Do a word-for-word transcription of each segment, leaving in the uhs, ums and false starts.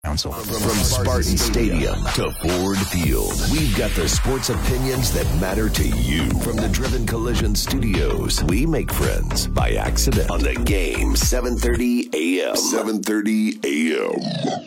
Council. From, from Spartan Stadium to Ford Field, we've got the sports opinions that matter to you. From the Driven Collision Studios, we make friends by accident on the Game, seven thirty a.m. seven thirty a.m.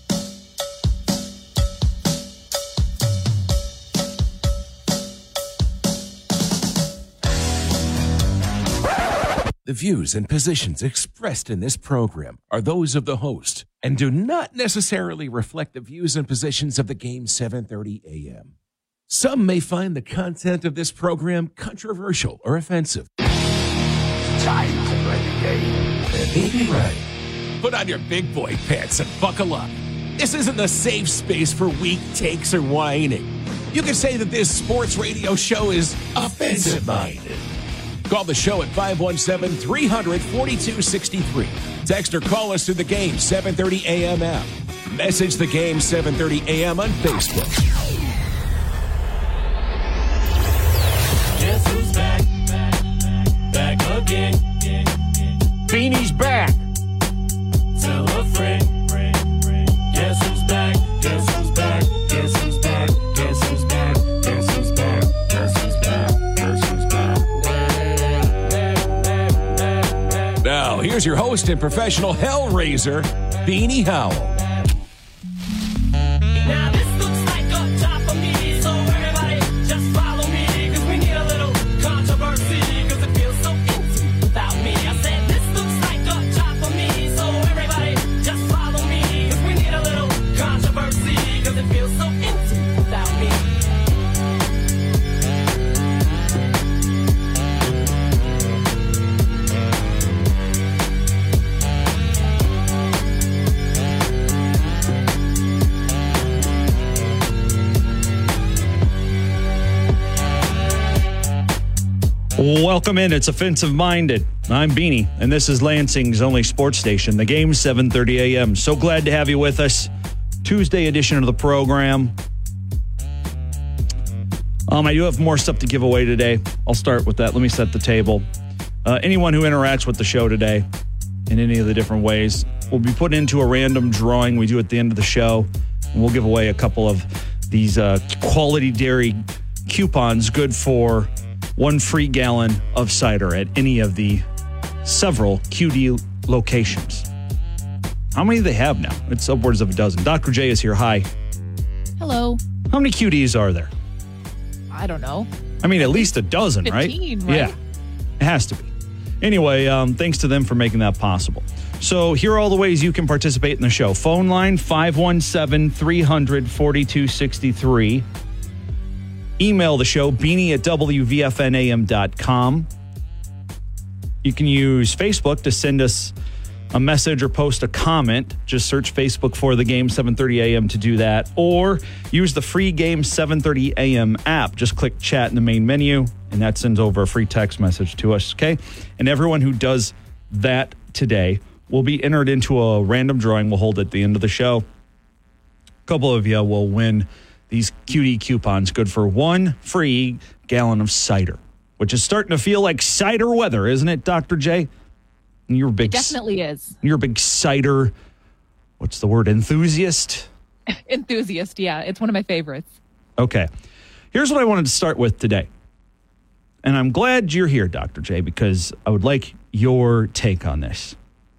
The views and positions expressed in this program are those of the host and do not necessarily reflect the views and positions of the Game seven thirty a.m. Some may find the content of this program controversial or offensive. It's time to play the game. And be ready. Put on your big boy pants and buckle up. This isn't a safe space for weak takes or whining. You can say that this sports radio show is offensive-minded. Call the show at five one seven, three hundred, forty-two sixty-three. Text or call us through the Game seven thirty a.m. app. Message the Game seven thirty a.m. on Facebook. Guess who's back? Back again. Beanie's back. Tell a friend. Guess who's back? Guess who's back? Guess who's back? Guess who's back? Guess who's back? Guess who's back? Guess who's back? Now, here's your host and professional hellraiser, Beanie Howell. Now this looks like a job for me, so everybody just follow me, cause we need a little controversy, cause it feels so empty without me. I said this looks like a job for me, so everybody just follow me, cause we need a little controversy, cause it feels so empty without me. Welcome in. It's Offensive Minded. I'm Beanie, and this is Lansing's only sports station, the Game seven thirty a.m. So glad to have you with us. Tuesday edition of the program. Um, I do have more stuff to give away today. I'll start with that. Let me set the table. Uh, anyone who interacts with the show today in any of the different ways will be put into a random drawing we do at the end of the show, and we'll give away a couple of these uh, Quality Dairy coupons good for one free gallon of cider at any of the several Q D locations. How many do they have now? It's upwards of a dozen. Doctor J is here. Hi. Hello. How many Q Ds are there? I don't know. I mean, at least a dozen, fifteen, right? right? Yeah, it has to be. Anyway, um, thanks to them for making that possible. So here are all the ways you can participate in the show. Phone line five one seven, three hundred, forty-two sixty-three. Email the show, beanie at w v f n a m dot com. You can use Facebook to send us a message or post a comment. Just search Facebook for the Game seven thirty a.m. to do that. Or use the free Game seven thirty a.m. app. Just click chat in the main menu, and that sends over a free text message to us, okay? And everyone who does that today will be entered into a random drawing we'll hold at the end of the show. A couple of you will win these Q D coupons good for one free gallon of cider, which is starting to feel like cider weather, isn't it, Doctor J? You're a big, It definitely is. You're a big cider, what's the word, enthusiast? Enthusiast, yeah. It's one of my favorites. Okay. Here's what I wanted to start with today. And I'm glad you're here, Doctor J, because I would like your take on this.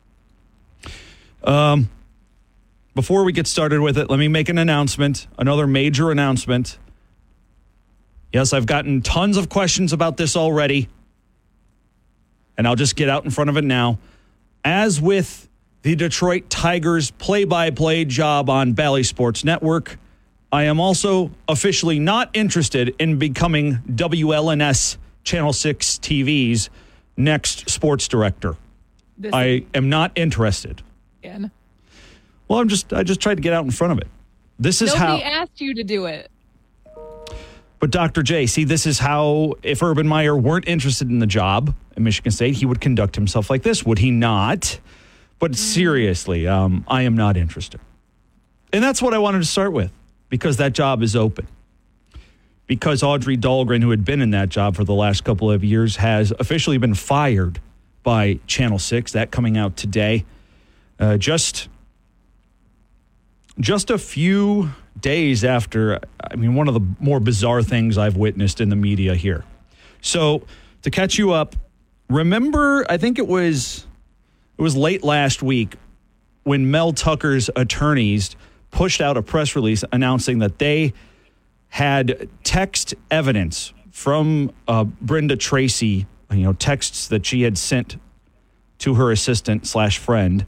Um... Before we get started with it, let me make an announcement, another major announcement. Yes, I've gotten tons of questions about this already, and I'll just get out in front of it now. As with the Detroit Tigers play-by-play job on Bally Sports Network, I am also officially not interested in becoming W L N S Channel six T V's next sports director. This I am not interested. Again. Well, I'm just I just tried to get out in front of it. This is Nobody how asked you to do it. But Doctor J, see, this is how if Urban Meyer weren't interested in the job at Michigan State, he would conduct himself like this, would he not? But seriously, um, I am not interested. And that's what I wanted to start with, because that job is open. Because Audrey Dahlgren, who had been in that job for the last couple of years, has officially been fired by Channel six. That coming out today. Uh, just just a few days after, I mean, one of the more bizarre things I've witnessed in the media here. So to catch you up, remember, I think it was it was late last week when Mel Tucker's attorneys pushed out a press release announcing that they had text evidence from uh, Brenda Tracy, you know, texts that she had sent to her assistant slash friend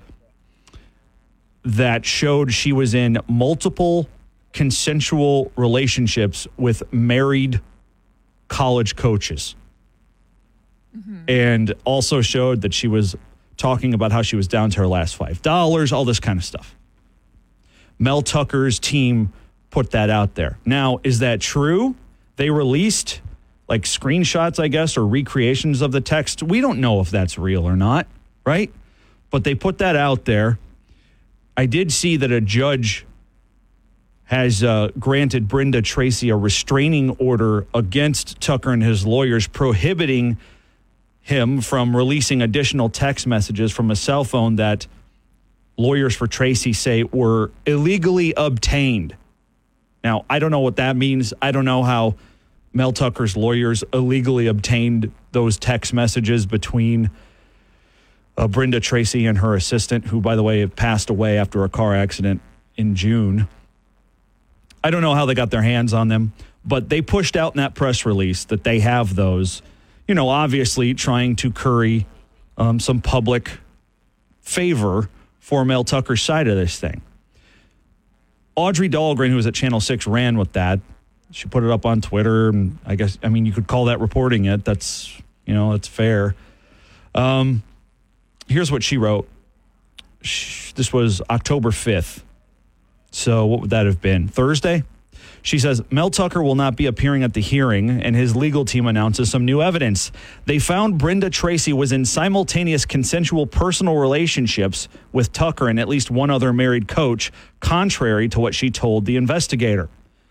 that showed she was in multiple consensual relationships with married college coaches. Mm-hmm. And also showed that she was talking about how she was down to her last five dollars, all this kind of stuff. Mel Tucker's team put that out there. Now, is that true? They released like screenshots, I guess, or recreations of the text. We don't know if that's real or not, right? But they put that out there. I did see that a judge has uh, granted Brenda Tracy a restraining order against Tucker and his lawyers, prohibiting him from releasing additional text messages from a cell phone that lawyers for Tracy say were illegally obtained. Now, I don't know what that means. I don't know how Mel Tucker's lawyers illegally obtained those text messages between uh, Brenda Tracy and her assistant, who, by the way, passed away after a car accident in June. I don't know how they got their hands on them, but they pushed out in that press release that they have those, you know, obviously trying to curry um, some public favor for Mel Tucker's side of this thing. Audrey Dahlgren, who was at Channel six, ran with that. She put it up on Twitter, and I guess, I mean, you could call that reporting it. That's, you know, that's fair. Um, here's what she wrote. She, this was October fifth. So what would that have been? Thursday? She says, Mel Tucker will not be appearing at the hearing, and his legal team announces some new evidence. They found Brenda Tracy was in simultaneous consensual personal relationships with Tucker and at least one other married coach, contrary to what she told the investigator.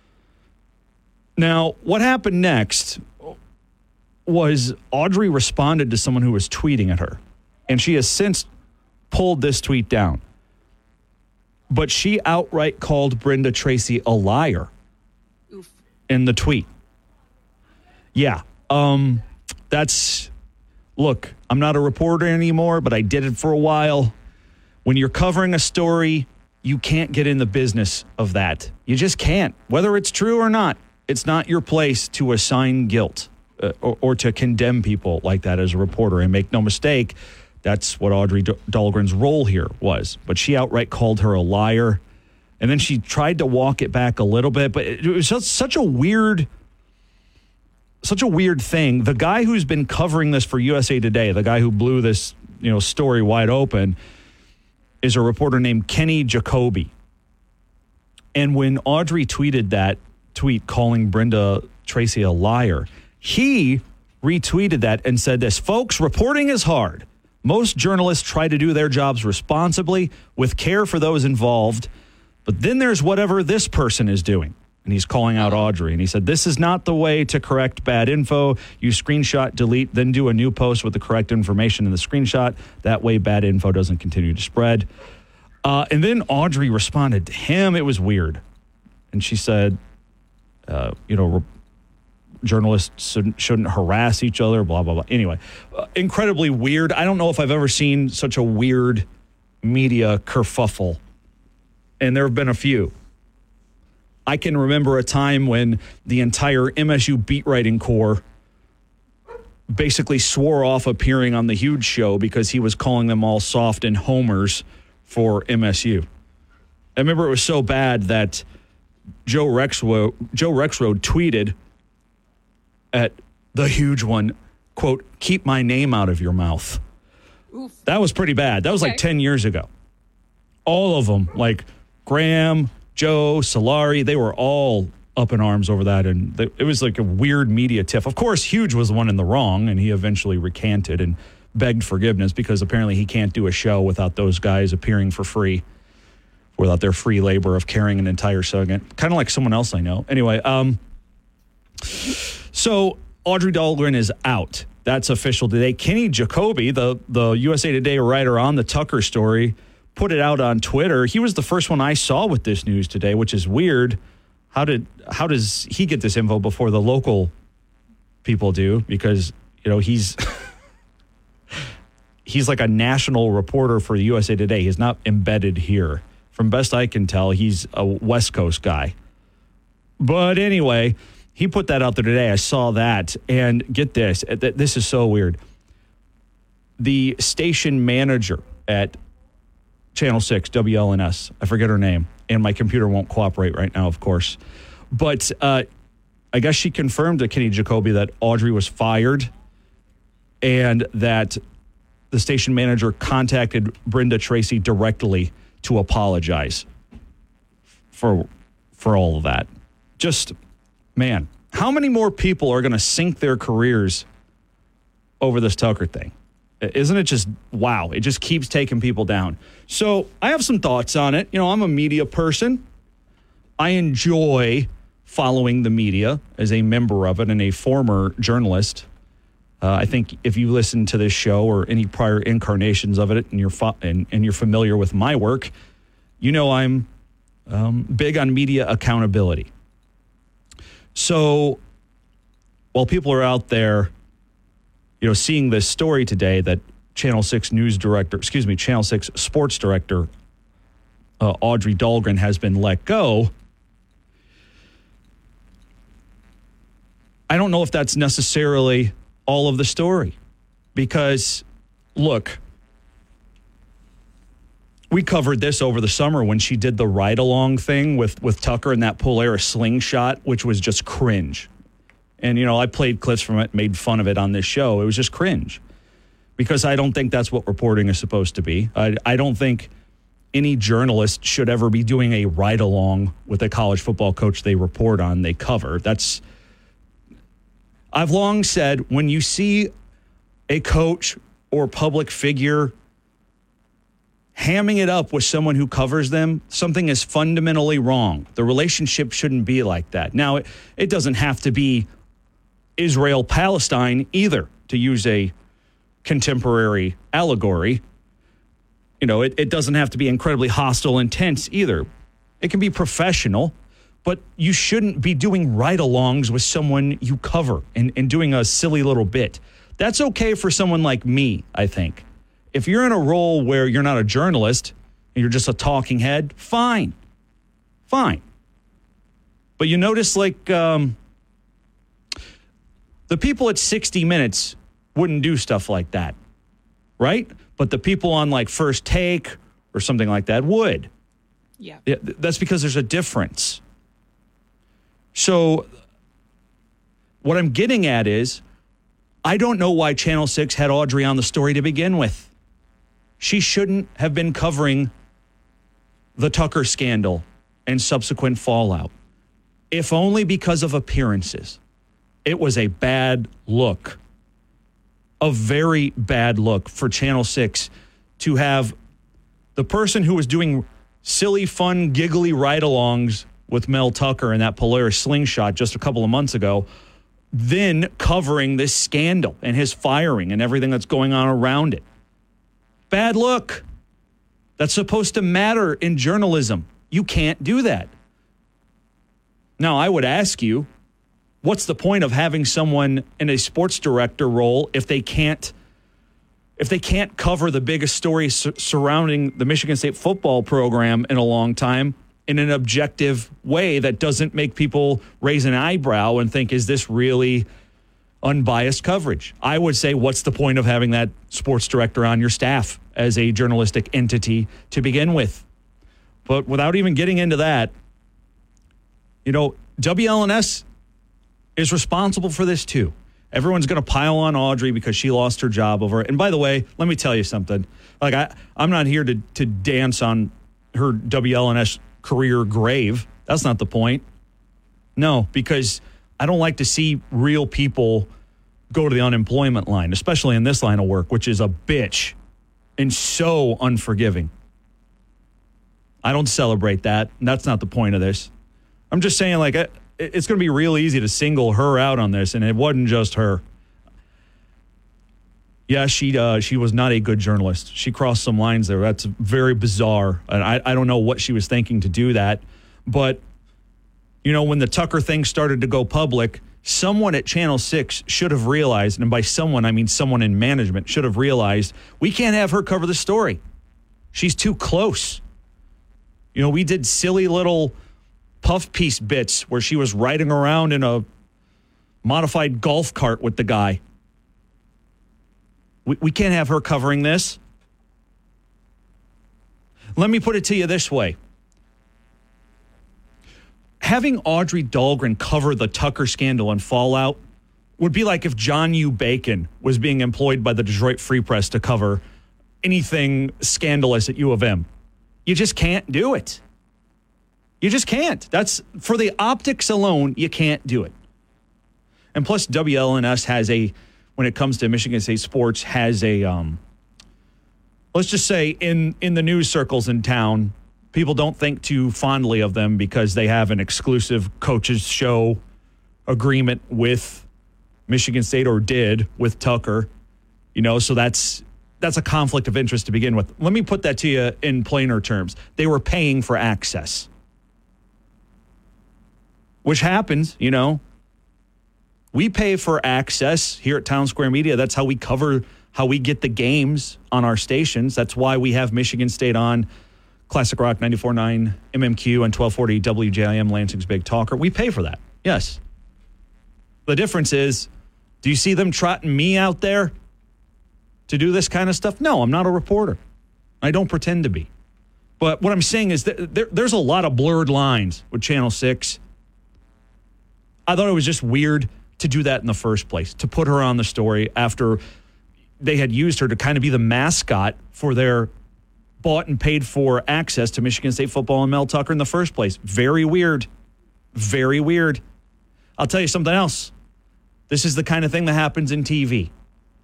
Now, what happened next was Audrey responded to someone who was tweeting at her, and she has since pulled this tweet down. But she outright called Brenda Tracy a liar. Oof. In the tweet. Yeah. Um, that's, look, I'm not a reporter anymore, but I did it for a while. When you're covering a story, you can't get in the business of that. You just can't. Whether it's true or not, it's not your place to assign guilt uh, or, or to condemn people like that as a reporter. And make no mistake, that's what Audrey Dahlgren's role here was. But she outright called her a liar. And then she tried to walk it back a little bit. But it was just such a weird, such a weird thing. The guy who's been covering this for U S A Today, the guy who blew this, you know, story wide open, is a reporter named Kenny Jacoby. And when Audrey tweeted that tweet calling Brenda Tracy a liar, he retweeted that and said this, folks, reporting is hard. Most journalists try to do their jobs responsibly with care for those involved. But then there's whatever this person is doing. And he's calling out Audrey. And he said, this is not the way to correct bad info. You screenshot, delete, then do a new post with the correct information in the screenshot. That way bad info doesn't continue to spread. Uh, and then Audrey responded to him. It was weird. And she said, uh, you know, re- journalists shouldn't, shouldn't harass each other, blah, blah, blah. Anyway, uh, incredibly weird. I don't know if I've ever seen such a weird media kerfuffle. And there have been a few. I can remember a time when the entire M S U beat writing corps basically swore off appearing on the Huge Show because he was calling them all soft and homers for M S U. I remember it was so bad that Joe Rexroad, Joe Rexroad tweeted at the Huge one, quote, keep my name out of your mouth. Oof. That was pretty bad. That was okay. Like ten years ago. All of them, like Graham, Joe, Solari, they were all up in arms over that. And they, it was like a weird media tiff. Of course, Huge was the one in the wrong, and he eventually recanted and begged forgiveness because apparently he can't do a show without those guys appearing for free, without their free labor of carrying an entire segment. Kind of like someone else I know. Anyway, um, so Audrey Dahlgren is out. That's official today. Kenny Jacoby, the, the U S A Today writer on the Tucker story, put it out on Twitter. He was the first one I saw with this news today, which is weird. How did how does he get this info before the local people do? Because, you know, he's he's like a national reporter for U S A Today. He's not embedded here. From best I can tell, he's a West Coast guy. But anyway, he put that out there today. I saw that. And get this. This is so weird. The station manager at Channel six, W L N S, I forget her name, and my computer won't cooperate right now, of course. But uh, I guess she confirmed to Kenny Jacoby that Audrey was fired and that the station manager contacted Brenda Tracy directly to apologize for for all of that. Just, man, how many more people are going to sink their careers over this Tucker thing? Isn't it just, wow, it just keeps taking people down. So I have some thoughts on it. You know, I'm a media person. I enjoy following the media as a member of it and a former journalist. Uh, I think if you listen to this show or any prior incarnations of it and you're, fo- and, and you're familiar with my work, you know I'm um, big on media accountability. So while people are out there, you know, seeing this story today that Channel six news director, excuse me, Channel six sports director, uh, Audrey Dahlgren has been let go. I don't know if that's necessarily all of the story because, look, we covered this over the summer when she did the ride-along thing with, with Tucker and that Polaris slingshot, which was just cringe. And, you know, I played clips from it, made fun of it on this show. It was just cringe because I don't think that's what reporting is supposed to be. I, I don't think any journalist should ever be doing a ride-along with a college football coach they report on, they cover. That's, I've long said, when you see a coach or public figure hamming it up with someone who covers them, something is fundamentally wrong. The relationship shouldn't be like that. Now, it, it doesn't have to be Israel-Palestine either, to use a contemporary allegory. You know, it, it doesn't have to be incredibly hostile and tense either. It can be professional, but you shouldn't be doing ride-alongs with someone you cover and, and doing a silly little bit. That's okay for someone like me, I think. If you're in a role where you're not a journalist and you're just a talking head, fine. Fine. But you notice, like, um, the people at sixty minutes wouldn't do stuff like that, right? But the people on, like, First Take or something like that would. Yeah. Yeah, that's because there's a difference. So what I'm getting at is I don't know why Channel six had Audrey on the story to begin with. She shouldn't have been covering the Tucker scandal and subsequent fallout, if only because of appearances. It was a bad look, a very bad look for Channel six to have the person who was doing silly, fun, giggly ride-alongs with Mel Tucker and that Polaris slingshot just a couple of months ago, then covering this scandal and his firing and everything that's going on around it. Bad look. That's supposed to matter in journalism. You can't do that. Now, I would ask you, what's the point of having someone in a sports director role if they can't if they can't cover the biggest story su- surrounding the Michigan State football program in a long time in an objective way that doesn't make people raise an eyebrow and think, is this really unbiased coverage? I would say, what's the point of having that sports director on your staff as a journalistic entity to begin with? But without even getting into that, you know, W L N S is responsible for this too. Everyone's going to pile on Audrey because she lost her job over it. And by the way, let me tell you something. Like, I, I'm not here to, to dance on her W L N S career grave. That's not the point. No, because I don't like to see real people go to the unemployment line, especially in this line of work, which is a bitch and so unforgiving. I don't celebrate that. And that's not the point of this. I'm just saying, like, it's going to be real easy to single her out on this, and it wasn't just her. Yeah, she uh, she was not a good journalist. She crossed some lines there. That's very bizarre. And I, I don't know what she was thinking to do that. But, you know, when the Tucker thing started to go public, someone at Channel six should have realized, and by someone, I mean someone in management, should have realized we can't have her cover the story. She's too close. You know, we did silly little puff piece bits where she was riding around in a modified golf cart with the guy. We, we can't have her covering this. Let me put it to you this way. Having Audrey Dahlgren cover the Tucker scandal and fallout would be like if John U. Bacon was being employed by the Detroit Free Press to cover anything scandalous at U of M. You just can't do it. You just can't. That's for the optics alone, you can't do it. And plus, W L N S has a, when it comes to Michigan State sports, has a, um, let's just say in, in the news circles in town, people don't think too fondly of them because they have an exclusive coaches show agreement with Michigan State, or did with Tucker. You know, so that's that's a conflict of interest to begin with. Let me put that to you in plainer terms. They were paying for access, which happens, you know. We pay for access here at Town Square Media. That's how we cover, how we get the games on our stations. That's why we have Michigan State on Classic Rock ninety-four point nine, M M Q, and twelve forty W J I M, Lansing's Big Talker. We pay for that, yes. The difference is, do you see them trotting me out there to do this kind of stuff? No, I'm not a reporter. I don't pretend to be. But what I'm saying is that there, there's a lot of blurred lines with Channel six. I thought it was just weird to do that in the first place, to put her on the story after they had used her to kind of be the mascot for their bought and paid for access to Michigan State football and Mel Tucker in the first place. Very weird. Very weird. I'll tell you something else. This is the kind of thing that happens in T V.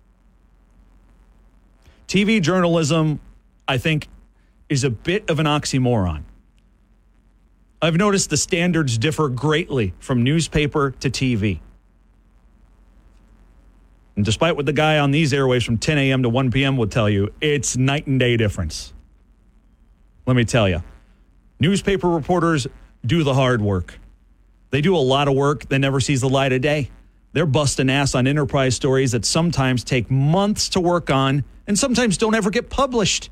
T V journalism, I think, is a bit of an oxymoron. I've noticed the standards differ greatly from newspaper to T V. And despite what the guy on these airways from ten a.m. to one p.m. would tell you, it's night and day difference. Let me tell you, newspaper reporters do the hard work. They do a lot of work that never sees the light of day. They're busting ass on enterprise stories that sometimes take months to work on and sometimes don't ever get published.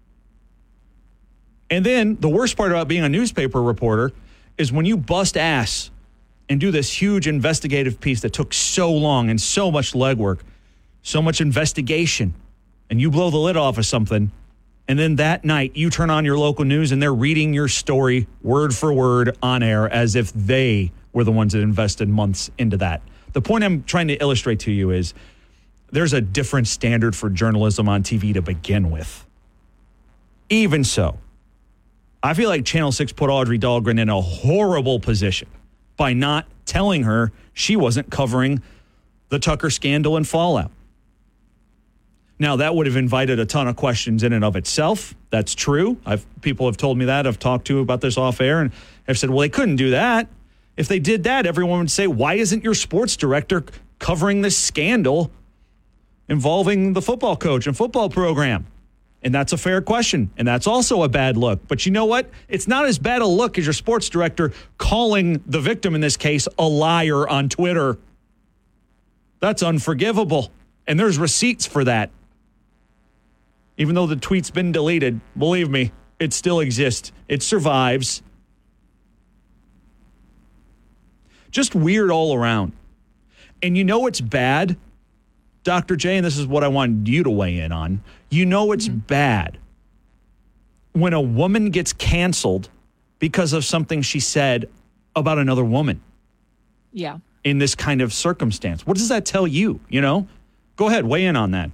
And then the worst part about being a newspaper reporter is when you bust ass and do this huge investigative piece that took so long and so much legwork, so much investigation, and you blow the lid off of something, and then that night you turn on your local news and they're reading your story word for word on air as if they were the ones that invested months into that. The point I'm trying to illustrate to you is there's a different standard for journalism on T V to begin with. Even so, I feel like Channel six put Audrey Dahlgren in a horrible position by not telling her she wasn't covering the Tucker scandal and fallout. Now, that would have invited a ton of questions in and of itself. That's true. I've people have told me that. I've talked to about this off air and have said, well, they couldn't do that. If they did that, everyone would say, why isn't your sports director covering this scandal involving the football coach and football program? And that's a fair question. And that's also a bad look. But you know what? It's not as bad a look as your sports director calling the victim in this case a liar on Twitter. That's unforgivable. And there's receipts for that. Even though the tweet's been deleted, believe me, it still exists. It survives. Just weird all around. And you know it's bad, Doctor J, and this is what I wanted you to weigh in on. You know it's mm-hmm. bad when a woman gets canceled because of something she said about another woman. Yeah. In this kind of circumstance. What does that tell you, you know? Go ahead, weigh in on that.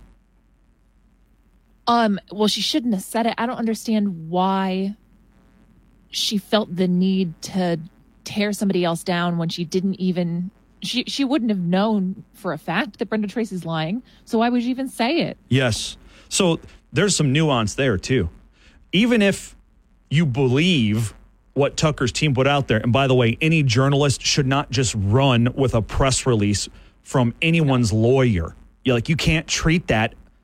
Um, well, she shouldn't have said it. I don't understand why she felt the need to tear somebody else down when she didn't even... She she wouldn't have known for a fact that Brenda Tracy's lying. So why would you even say it? Yes. So there's some nuance there, too. Even if you believe what Tucker's team put out there, and by the way, any journalist should not just run with a press release from anyone's no. lawyer. You're like, you can't treat that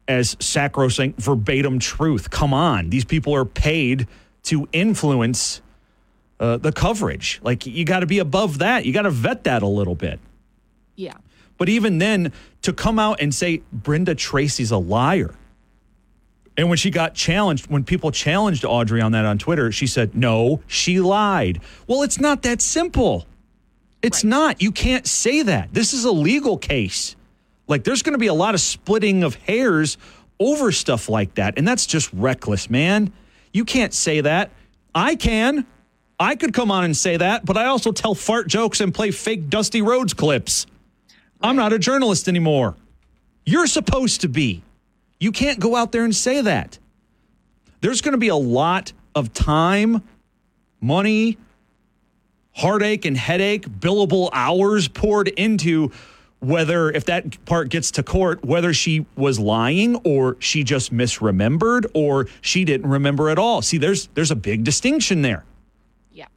as sacrosanct verbatim truth. Come on. These people are paid to influence uh, the coverage. Like, you got to be above that. You got to vet that a little bit. Yeah. But even then, to come out and say Brenda Tracy's a liar. And when she got challenged, when people challenged Audrey on that on Twitter, she said, no, she lied. Well, it's not that simple. It's Right. not. You can't say that. This is a legal case. Like, there's going to be a lot of splitting of hairs over stuff like that. And that's just reckless, man. You can't say that. I can. I could come on and say that, but I also tell fart jokes and play fake Dusty Rhodes clips. I'm not a journalist anymore. You're supposed to be. You can't go out there and say that. There's going to be a lot of time, money, heartache and headache, billable hours poured into whether, if that part gets to court, whether she was lying or she just misremembered or she didn't remember at all. See, there's there's a big distinction there. Yeah.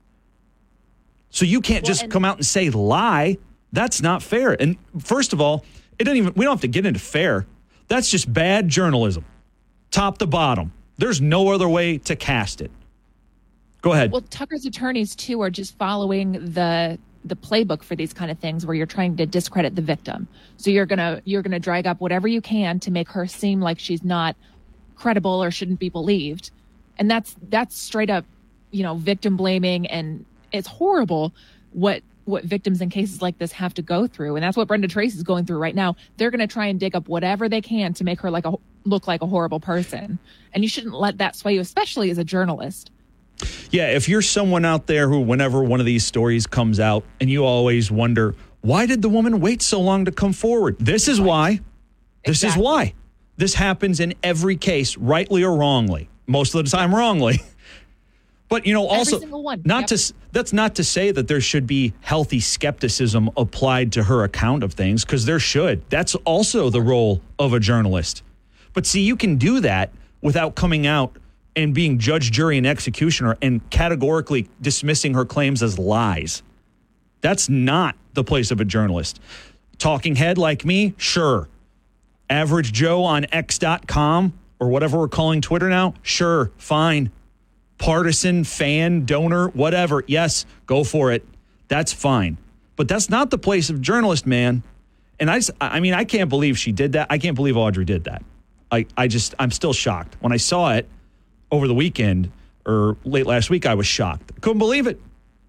So you can't Well, just and- come out and say lie. That's not fair. And first of all, it doesn't even we don't have to get into fair. That's just bad journalism. Top to bottom. There's no other way to cast it. Go ahead. Well, Tucker's attorneys too are just following the the playbook for these kind of things where you're trying to discredit the victim. So you're gonna you're gonna drag up whatever you can to make her seem like she's not credible or shouldn't be believed. And that's that's straight up, you know, victim blaming, and it's horrible what what victims in cases like this have to go through. And that's what Brenda Tracy's going through right now. They're going to try and dig up whatever they can to make her like a look like a horrible person. And you shouldn't let that sway you, especially as a journalist. Yeah, if you're someone out there who, whenever one of these stories comes out, and you always wonder, why did the woman wait so long to come forward? This is why. This Exactly. is why. This happens in every case, rightly or wrongly. Most of the time, wrongly. But, you know, also, Every single one. not Yep. to s- that's not to say that there should be healthy skepticism applied to her account of things, because there should. That's also the role of a journalist. But see, you can do that without coming out and being judge, jury, and executioner and categorically dismissing her claims as lies. That's not the place of a journalist. Talking head like me, sure. Average Joe on X dot com or whatever we're calling Twitter now, sure, fine. Partisan, fan, donor, whatever, yes, go for it. That's fine. But that's not the place of journalist, man. And I, s- I mean, I can't believe she did that. I can't believe Audrey did that. I, I just, I'm still shocked. When I saw it over the weekend or late last week, I was shocked. Couldn't believe it.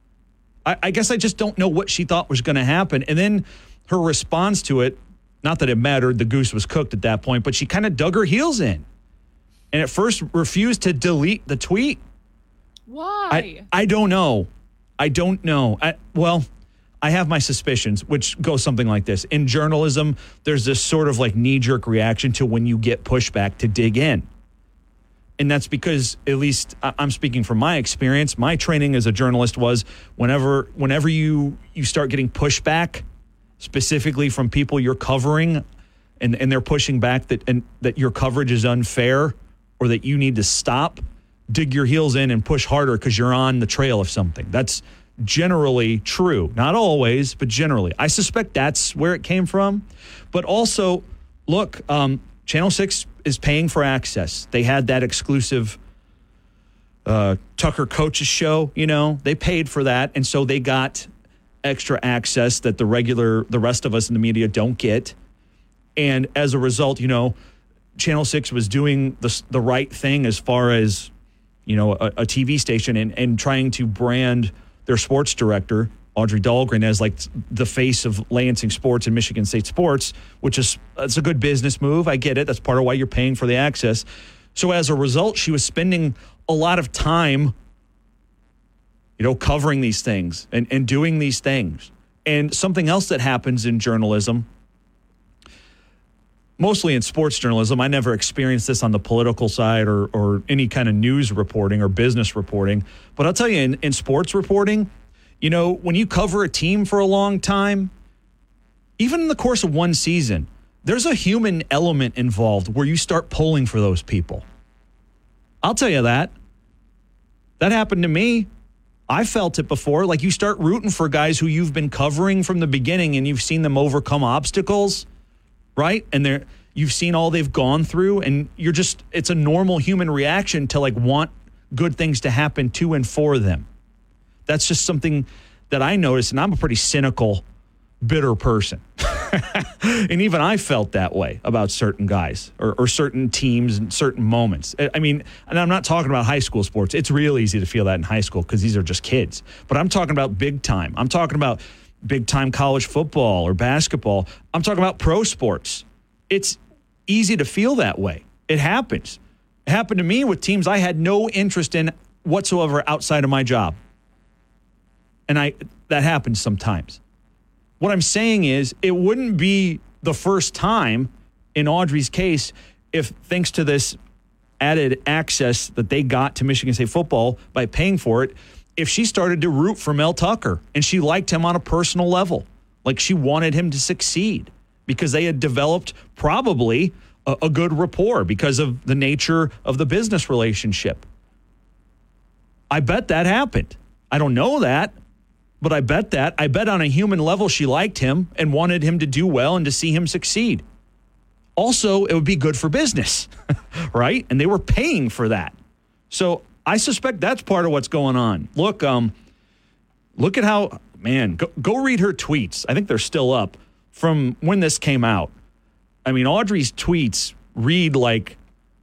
I, I guess I just don't know what she thought was going to happen. And then her response to it, not that it mattered, the goose was cooked at that point, but she kind of dug her heels in. And at first refused to delete the tweet. Why? I, I don't know. I don't know. I, well, I have my suspicions, which go something like this. In journalism, there's this sort of like knee-jerk reaction to when you get pushback to dig in. And that's because, at least I- I'm speaking from my experience, my training as a journalist was whenever whenever you, you start getting pushback, specifically from people you're covering, and, and they're pushing back that and that your coverage is unfair or that you need to stop, dig your heels in and push harder because you're on the trail of something. That's generally true. Not always, but generally. I suspect that's where it came from. But also, look, um, Channel six is paying for access. They had that exclusive uh, Tucker Coaches show, you know. They paid for that, and so they got extra access that the regular, the rest of us in the media don't get. And as a result, you know, Channel six was doing the, the right thing as far as, you know, a, a T V station and, and trying to brand their sports director, Audrey Dahlgren, as like the face of Lansing sports and Michigan State sports, which is it's a good business move. I get it. That's part of why you're paying for the access. So as a result, she was spending a lot of time, you know, covering these things and, and doing these things. And something else that happens in journalism, mostly in sports journalism, I never experienced this on the political side or, or any kind of news reporting or business reporting. But I'll tell you, in, in sports reporting, you know, when you cover a team for a long time, even in the course of one season, there's a human element involved where you start pulling for those people. I'll tell you that. That happened to me. I felt it before. Like, you start rooting for guys who you've been covering from the beginning and you've seen them overcome obstacles, right? And they're You've seen all they've gone through, and you're just, it's a normal human reaction to like want good things to happen to and for them. That's just something that I noticed, and I'm a pretty cynical, bitter person. And even I felt that way about certain guys or, or certain teams and certain moments. I mean, and I'm not talking about high school sports. It's real easy to feel that in high school because these are just kids. But I'm talking about big time. I'm talking about big time college football or basketball. I'm talking about pro sports. It's easy to feel that way. It happens. It happened to me with teams I had no interest in whatsoever outside of my job. And I that happens sometimes. What I'm saying is it wouldn't be the first time in Audrey's case if, thanks to this added access that they got to Michigan State football by paying for it, if she started to root for Mel Tucker and she liked him on a personal level, like she wanted him to succeed because they had developed probably a, a good rapport because of the nature of the business relationship. I bet that happened. I don't know that. But I bet that. I bet on a human level she liked him and wanted him to do well and to see him succeed. Also, it would be good for business, right? And they were paying for that. So I suspect that's part of what's going on. Look, um, look at how, man, go, go read her tweets. I think they're still up from when this came out. I mean, Audrey's tweets read like,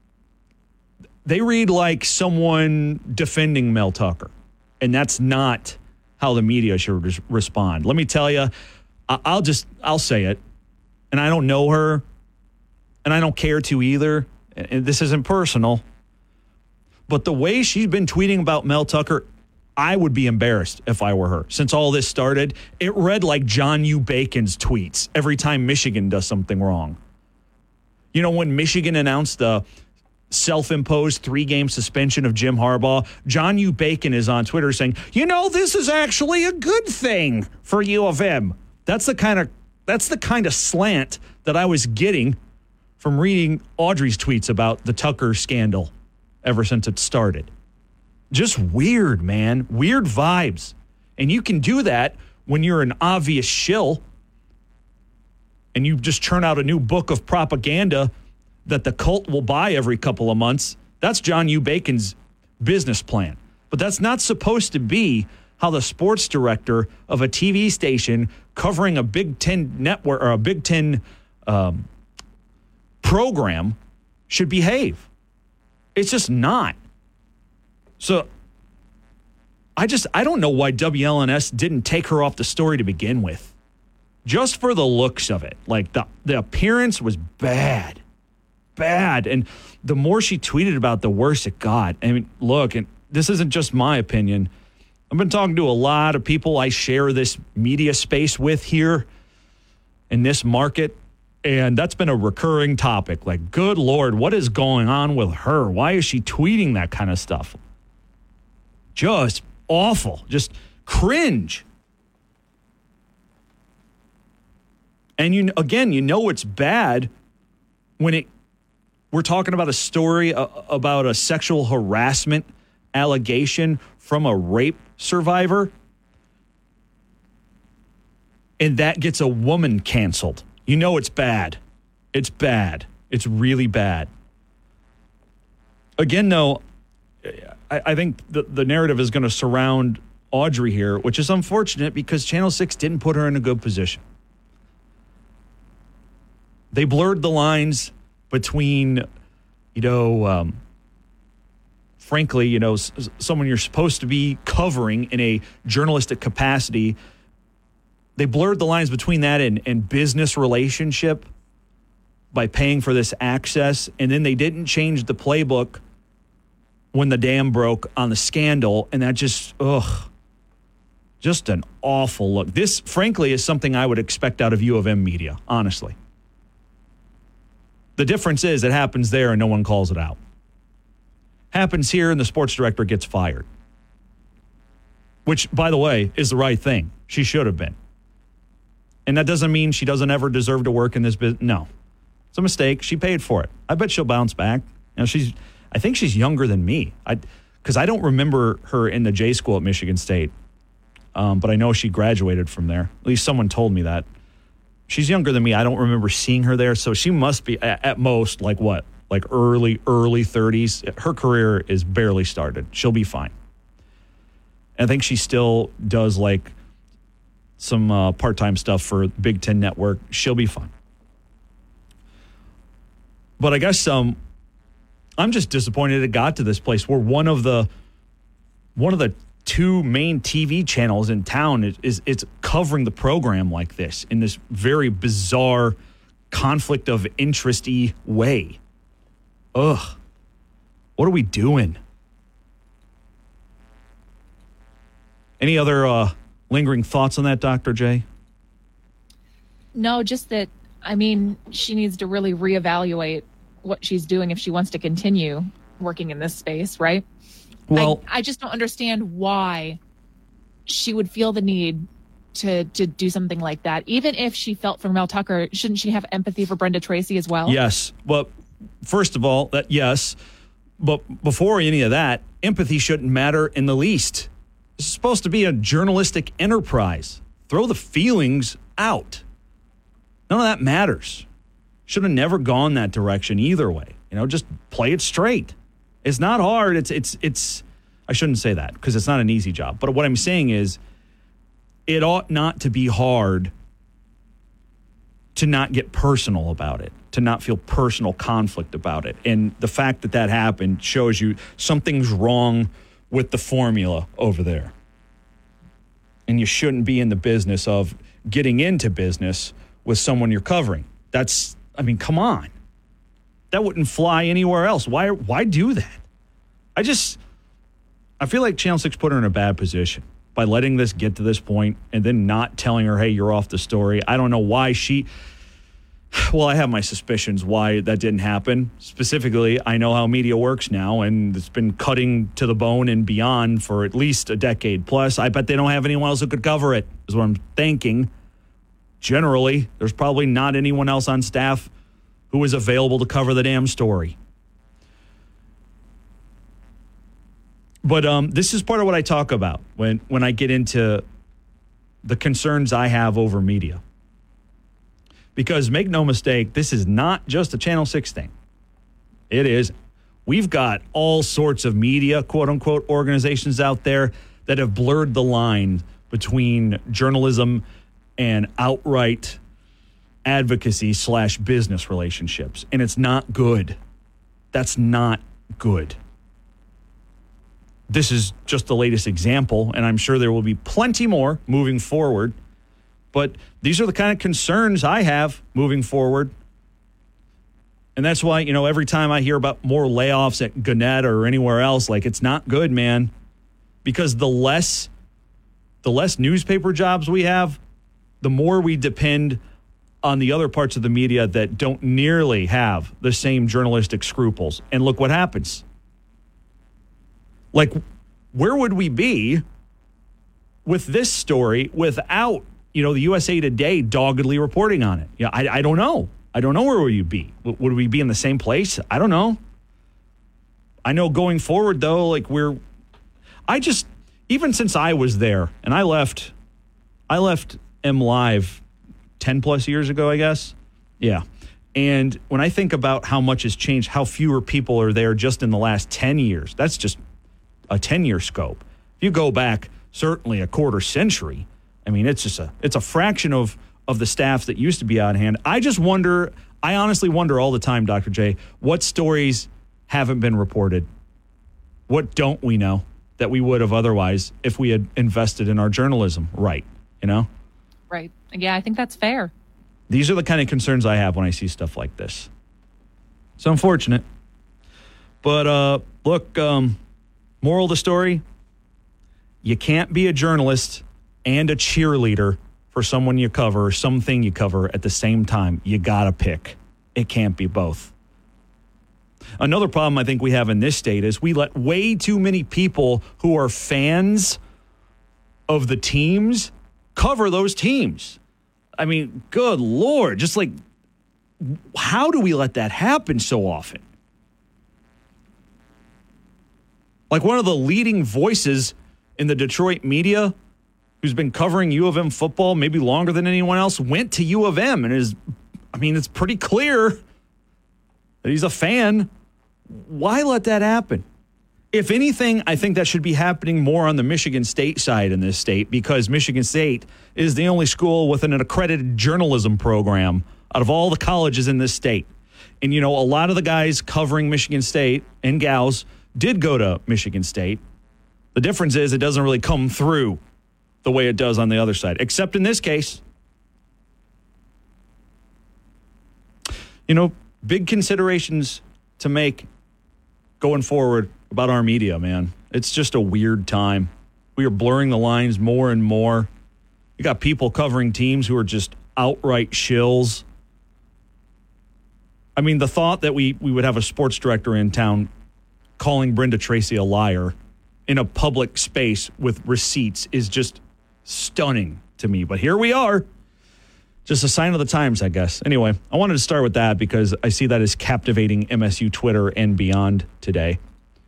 they read like someone defending Mel Tucker. And that's not how the media should res- respond. Let me tell you, I- I'll just, I'll say it. And I don't know her, and I don't care to either. And this isn't personal. But the way she's been tweeting about Mel Tucker, I would be embarrassed if I were her. Since all this started, it read like John U. Bacon's tweets every time Michigan does something wrong. You know, when Michigan announced the self-imposed three-game suspension of Jim Harbaugh, John U. Bacon is on Twitter saying, you know, this is actually a good thing for U of M. That's the kind of that's the kind of slant that I was getting from reading Audrey's tweets about the Tucker scandal ever since it started. Just weird, man. Weird vibes. And you can do that when you're an obvious shill and you just churn out a new book of propaganda that the cult will buy every couple of months. That's John U. Bacon's business plan. But that's not supposed to be how the sports director of a T V station covering a Big Ten network or a Big Ten um, program should behave. It's just not. So I just, I don't know why W L N S didn't take her off the story to begin with. Just for the looks of it. Like the, the appearance was bad. Bad. And the more she tweeted about, the worse it got. I mean, look, and this isn't just my opinion. I've been talking to a lot of people I share this media space with here in this market, and that's been a recurring topic. Like, good Lord, what is going on with her? Why is she tweeting that kind of stuff? Just awful. Just cringe. And you again, you know it's bad when it we're talking about a story uh, about a sexual harassment allegation from a rape survivor, and that gets a woman canceled. You know it's bad. It's bad. It's really bad. Again, though, I, I think the, the narrative is going to surround Audrey here, which is unfortunate because Channel six didn't put her in a good position. They blurred the lines between, you know, um, frankly, you know, s- someone you're supposed to be covering in a journalistic capacity. They blurred the lines between that and, and business relationship by paying for this access. And then they didn't change the playbook when the dam broke on the scandal. And that just, ugh, just an awful look. This, frankly, is something I would expect out of U of M media, honestly. The difference is it happens there and no one calls it out. Happens here and the sports director gets fired. Which, by the way, is the right thing. She should have been. And that doesn't mean she doesn't ever deserve to work in this business. No. It's a mistake. She paid for it. I bet she'll bounce back. You know, she's, I think she's younger than me. I, because I don't remember her in the J school at Michigan State. Um, but I know she graduated from there. At least someone told me that. She's younger than me. I don't remember seeing her there. So she must be at, at most like what? Like early, early thirties. Her career is barely started. She'll be fine. And I think she still does like some uh, part-time stuff for Big Ten Network. She'll be fine. But I guess um, I'm just disappointed it got to this place where one of the one of the two main T V channels in town is, is it's covering the program like this in this very bizarre conflict of interest-y way. Ugh. What are we doing? Any other uh, lingering thoughts on that, Doctor J? No, just that, I mean, she needs to really reevaluate what she's doing if she wants to continue working in this space, right? Well, I, I just don't understand why she would feel the need to to do something like that. Even if she felt for Mel Tucker, shouldn't she have empathy for Brenda Tracy as well? Yes. Well, first of all, that yes. But before any of that, empathy shouldn't matter in the least. This is supposed to be a journalistic enterprise. Throw the feelings out. None of that matters. Should have never gone that direction either way. You know, just play it straight. It's not hard. It's, it's, it's, I shouldn't say that because it's not an easy job. But what I'm saying is it ought not to be hard to not get personal about it, to not feel personal conflict about it. And the fact that that happened shows you something's wrong with the formula over there. And you shouldn't be in the business of getting into business with someone you're covering. That's, I mean, come on. That wouldn't fly anywhere else. Why, why do that? I just, I feel like Channel six put her in a bad position by letting this get to this point and then not telling her, hey, you're off the story. I don't know why she, well, I have my suspicions why that didn't happen. Specifically, I know how media works now, and it's been cutting to the bone and beyond for at least a decade plus. I bet they don't have anyone else who could cover it, is what I'm thinking. Generally, there's probably not anyone else on staff who is available to cover the damn story. But um, this is part of what I talk about when, when I get into the concerns I have over media. Because make no mistake, this is not just a Channel six thing. It is. We've got all sorts of media, quote unquote, organizations out there that have blurred the line between journalism and outright advocacy slash business relationships. And it's not good. That's not good. This is just the latest example, and I'm sure there will be plenty more moving forward. But these are the kind of concerns I have moving forward. And that's why, you know, every time I hear about more layoffs at Gannett or anywhere else, like, it's not good, man. Because the less, the less newspaper jobs we have, the more we depend on the other parts of the media that don't nearly have the same journalistic scruples. And look what happens. Like, where would we be with this story without, you know, the U S A Today doggedly reporting on it? Yeah, I, I don't know. I don't know where would you be. Would we be in the same place? I don't know. I know going forward, though, like we're, I just, even since I was there and I left, I left M Live ten plus years ago, I guess. Yeah. And when I think about how much has changed, how fewer people are there just in the last ten years, that's just a ten-year scope. If you go back certainly a quarter century, I mean, it's just a it's a fraction of of the staffs that used to be on hand. I just wonder, I honestly wonder all the time, Doctor J, what stories haven't been reported? What don't we know that we would have otherwise if we had invested in our journalism right, you know? Right. Yeah, I think that's fair. These are the kind of concerns I have when I see stuff like this. It's unfortunate. But uh, look, um, moral of the story, you can't be a journalist and a cheerleader for someone you cover or something you cover at the same time. You got to pick. It can't be both. Another problem I think we have in this state is we let way too many people who are fans of the teams cover those teams. I mean, good Lord, just like, how do we let that happen so often? Like one of the leading voices in the Detroit media who's been covering U of M football maybe longer than anyone else, went to U of M and is, I mean, it's pretty clear that he's a fan. Why let that happen? If anything, I think that should be happening more on the Michigan State side in this state, because Michigan State is the only school with an accredited journalism program out of all the colleges in this state. And, you know, a lot of the guys covering Michigan State and gals did go to Michigan State. The difference is it doesn't really come through the way it does on the other side, except in this case. You know, big considerations to make going forward about our media, man. It's just a weird time. We are blurring the lines more and more. You got people covering teams who are just outright shills. I mean, the thought that we, we would have a sports director in town calling Brenda Tracy a liar in a public space with receipts is just stunning to me. But here we are. Just a sign of the times, I guess. Anyway, I wanted to start with that because I see that as captivating M S U Twitter and beyond today.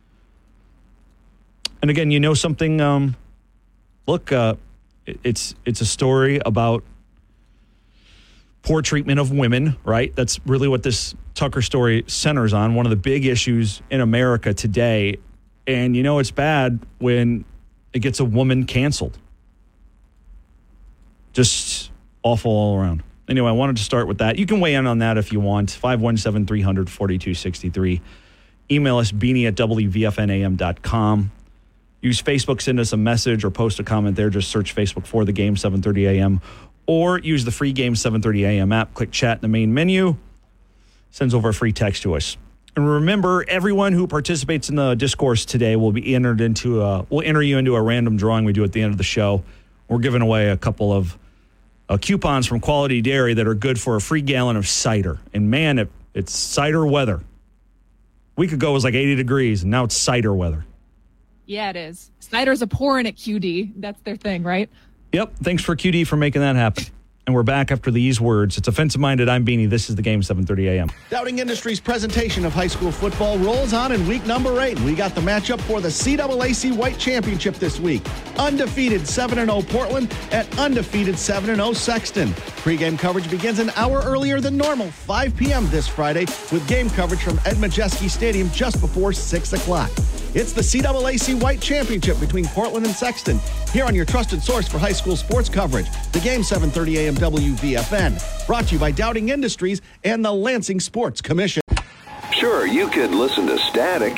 And again, you know something, um, look, uh, it's it's a story about poor treatment of women, right? That's really what this Tucker story centers on, one of the big issues in America today. And you know it's bad when it gets a woman canceled. Just awful all around. Anyway, I wanted to start with that. You can weigh in on that if you want. five one seven, three hundred, forty-two sixty-three. Email us, beanie at w v f n a m dot com. Use Facebook, send us a message or post a comment there. Just search Facebook for The Game seven thirty a m Or use the free Game seven thirty a m app. Click chat in the main menu. Sends over a free text to us. And remember, everyone who participates in the discourse today will be entered into a, we'll enter you into a random drawing we do at the end of the show. We're giving away a couple of uh, coupons from Quality Dairy that are good for a free gallon of cider. And man, it, it's cider weather. A week ago it was like eighty degrees, and now it's cider weather. Yeah, it is. Cider's a pouring at Q D. That's their thing, right? Yep. Thanks for Q D for making that happen. And we're back after these words. It's Offensive Minded. I'm Beanie. This is The Game, seven thirty a m Dowding Industries presentation of high school football rolls on in week number eight. We got the matchup for the C A A C White Championship this week. Undefeated seven and oh Portland at undefeated seven and oh Sexton. Pre-game coverage begins an hour earlier than normal, five p.m. this Friday, with game coverage from Ed Majeski Stadium just before six o'clock. It's the C A A C White Championship between Portland and Sexton, here on your trusted source for high school sports coverage. The Game, seven thirty a m W V F N. Brought to you by Dowding Industries and the Lansing Sports Commission. Sure, you could listen to static.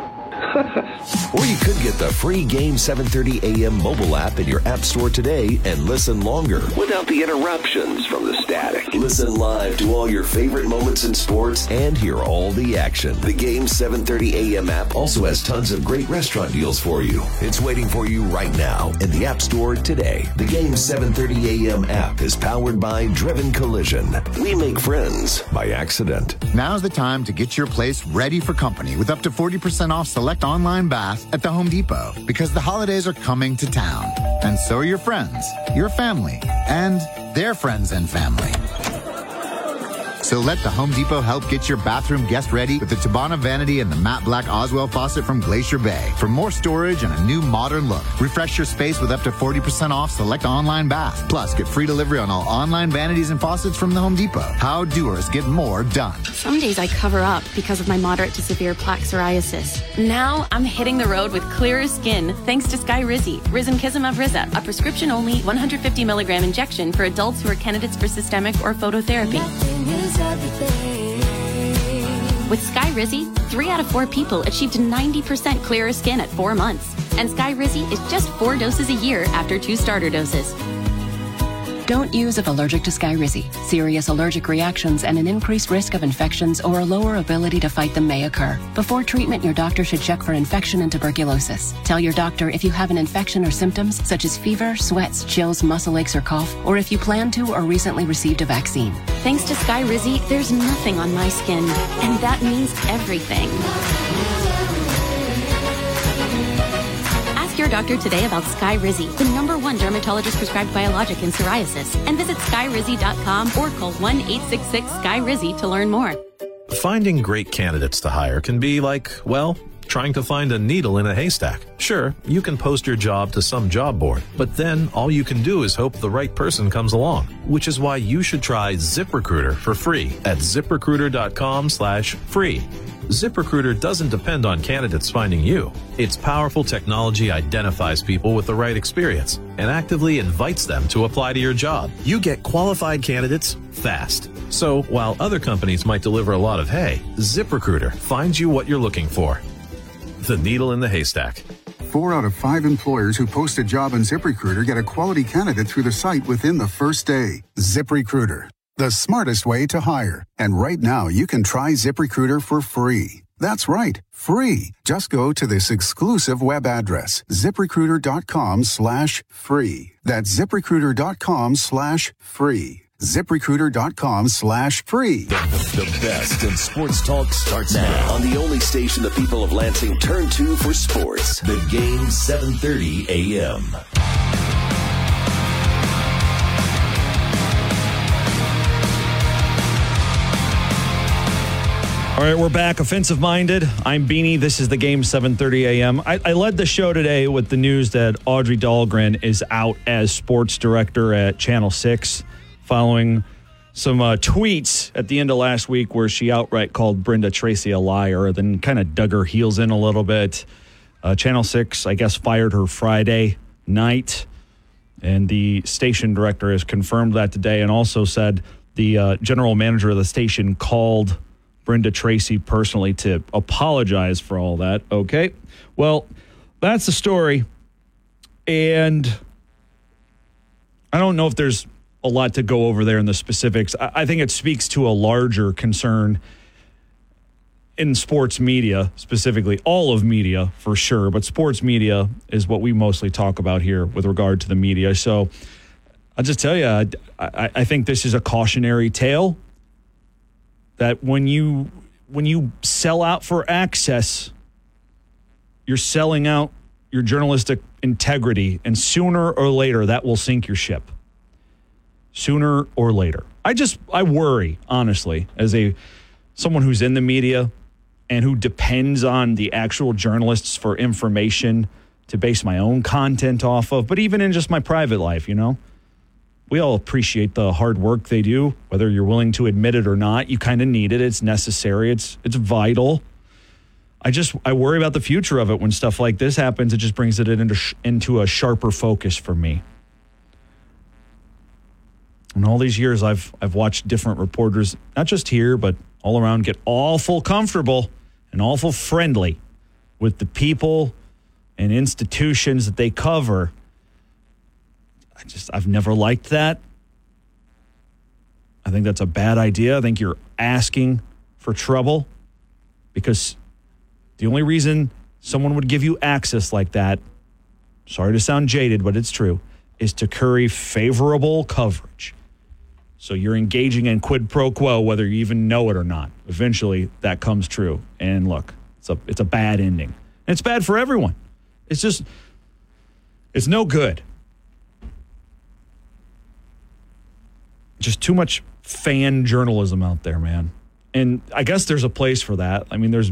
Or you could get the free Game seven thirty a m mobile app in your app store today and listen longer without the interruptions from the static. Listen live to all your favorite moments in sports and hear all the action. The Game seven thirty a m app also has tons of great restaurant deals for you. It's waiting for you right now in the app store today. The Game seven thirty a m app is powered by Driven Collision. We make friends by accident. Now's the time to get your place ready for company with up to forty percent off select online bath at the Home Depot, because the holidays are coming to town. And so are your friends, your family, and their friends and family. So let the Home Depot help get your bathroom guest ready with the Tabana Vanity and the matte black Oswell faucet from Glacier Bay. For more storage and a new modern look, refresh your space with up to forty percent off select online bath. Plus, get free delivery on all online vanities and faucets from the Home Depot. How doers get more done. Some days I cover up because of my moderate to severe plaque psoriasis. Now I'm hitting the road with clearer skin thanks to Skyrizi, Risankizumab Riza, a prescription-only one hundred fifty milligram injection for adults who are candidates for systemic or phototherapy. With Skyrizi, three out of four people achieved ninety percent clearer skin at four months. And Skyrizi is just four doses a year after two starter doses. Don't use if allergic to Skyrizi. Serious allergic reactions and an increased risk of infections or a lower ability to fight them may occur. Before treatment, your doctor should check for infection and tuberculosis. Tell your doctor if you have an infection or symptoms such as fever, sweats, chills, muscle aches, or cough, or if you plan to or recently received a vaccine. Thanks to Skyrizi, there's nothing on my skin, and that means everything. Your doctor today about Skyrizi, the number one dermatologist prescribed biologic in psoriasis, and visit skyrizi dot com or call one eight six six Skyrizi to learn more. Finding great candidates to hire can be like, well, trying to find a needle in a haystack. Sure, you can post your job to some job board, but then all you can do is hope the right person comes along, which is why you should try ZipRecruiter for free at ZipRecruiter.com slash free. ZipRecruiter doesn't depend on candidates finding you. Its powerful technology identifies people with the right experience and actively invites them to apply to your job. You get qualified candidates fast. So while other companies might deliver a lot of hay, ZipRecruiter finds you what you're looking for. The needle in the haystack. Four out of five employers who post a job on ZipRecruiter get a quality candidate through the site within the first day. ZipRecruiter, the smartest way to hire. And right now, you can try ZipRecruiter for free. That's right, free. Just go to this exclusive web address, ZipRecruiter.com slash free. That's ZipRecruiter.com slash free. ZipRecruiter.com slash free. The, the best in sports talk starts now on the only station the people of Lansing turn to for sports. The Game, seven thirty a.m. All right, we're back. Offensive Minded. I'm Beanie. This is The Game, seven thirty a.m. I, I led the show today with the news that Audrey Dahlgren is out as sports director at Channel six, following some uh, tweets at the end of last week where she outright called Brenda Tracy a liar, then kind of dug her heels in a little bit. Uh, Channel six, I guess, fired her Friday night, and the station director has confirmed that today and also said the uh, general manager of the station called Brenda Tracy personally to apologize for all that. Okay, well, that's the story, and I don't know if there's a lot to go over there in the specifics. I think it speaks to a larger concern in sports media, specifically all of media for sure, but sports media is what we mostly talk about here with regard to the media. So I'll just tell you, I, I, I think this is a cautionary tale that when you when you sell out for access, you're selling out your journalistic integrity, and sooner or later that will sink your ship. Sooner or later. I just, I worry, honestly, as a someone who's in the media and who depends on the actual journalists for information to base my own content off of, but even in just my private life, you know? We all appreciate the hard work they do, whether you're willing to admit it or not. You kind of need it. It's necessary. It's it's vital. I just, I worry about the future of it when stuff like this happens. It just brings it into, into a sharper focus for me. In all these years, I've I've watched different reporters, not just here, but all around, get awful comfortable and awful friendly with the people and institutions that they cover. I just, I've never liked that. I think that's a bad idea. I think you're asking for trouble, because the only reason someone would give you access like that, sorry to sound jaded, but it's true, is to curry favorable coverage. So you're engaging in quid pro quo, whether you even know it or not. Eventually, that comes true. And look, it's a it's a bad ending. And it's bad for everyone. It's just, it's no good. Just too much fan journalism out there, man. And I guess there's a place for that. I mean, there's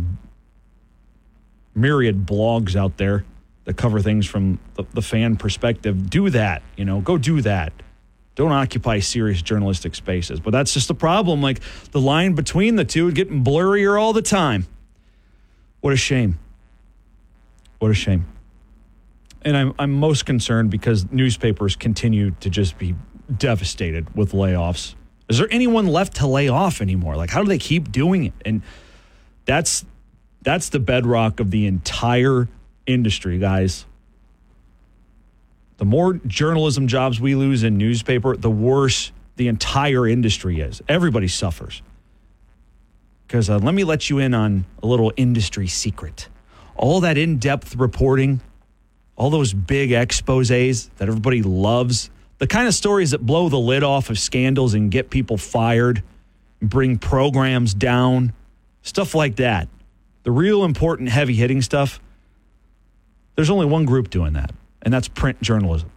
myriad blogs out there that cover things from the, the fan perspective. Do that, you know, go do that. Don't occupy serious journalistic spaces. But that's just the problem. Like, the line between the two is getting blurrier all the time. What a shame. What a shame. And I'm I'm most concerned because newspapers continue to just be devastated with layoffs. Is there anyone left to lay off anymore? Like, how do they keep doing it? And that's that's the bedrock of the entire industry, guys. The more journalism jobs we lose in newspaper, the worse the entire industry is. Everybody suffers. Because uh, let me let you in on a little industry secret. All that in-depth reporting, all those big exposés that everybody loves, the kind of stories that blow the lid off of scandals and get people fired, bring programs down, stuff like that. The real important heavy-hitting stuff, there's only one group doing that, and that's print journalism.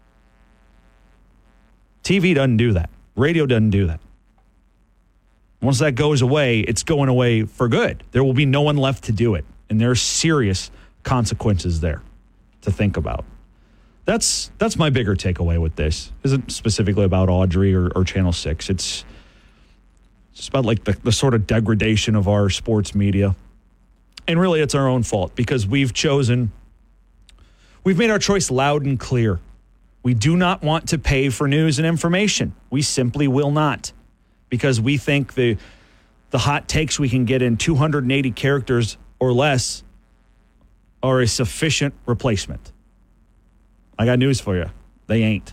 T V doesn't do that. Radio doesn't do that. Once that goes away, it's going away for good. There will be no one left to do it. And there are serious consequences there to think about. That's that's my bigger takeaway with this. It isn't specifically about Audrey or, or Channel six. It's just about like the, the sort of degradation of our sports media. And really, it's our own fault because we've chosen, we've made our choice loud and clear. We do not want to pay for news and information. We simply will not, because we think the the hot takes we can get in two hundred eighty characters or less are a sufficient replacement. I got news for you. They ain't.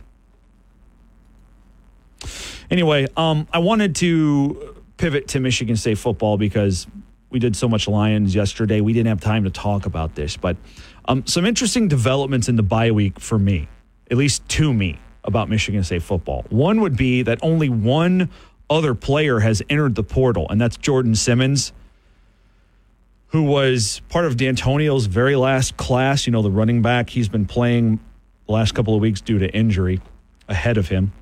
Anyway, um, I wanted to pivot to Michigan State football because we did so much Lions yesterday. We didn't have time to talk about this, but um, some interesting developments in the bye week for me, at least to me, about Michigan State football. One would be that only one other player has entered the portal, and that's Jordan Simmons, who was part of D'Antonio's very last class. You know, the running back. He's been playing the last couple of weeks due to injury ahead of him.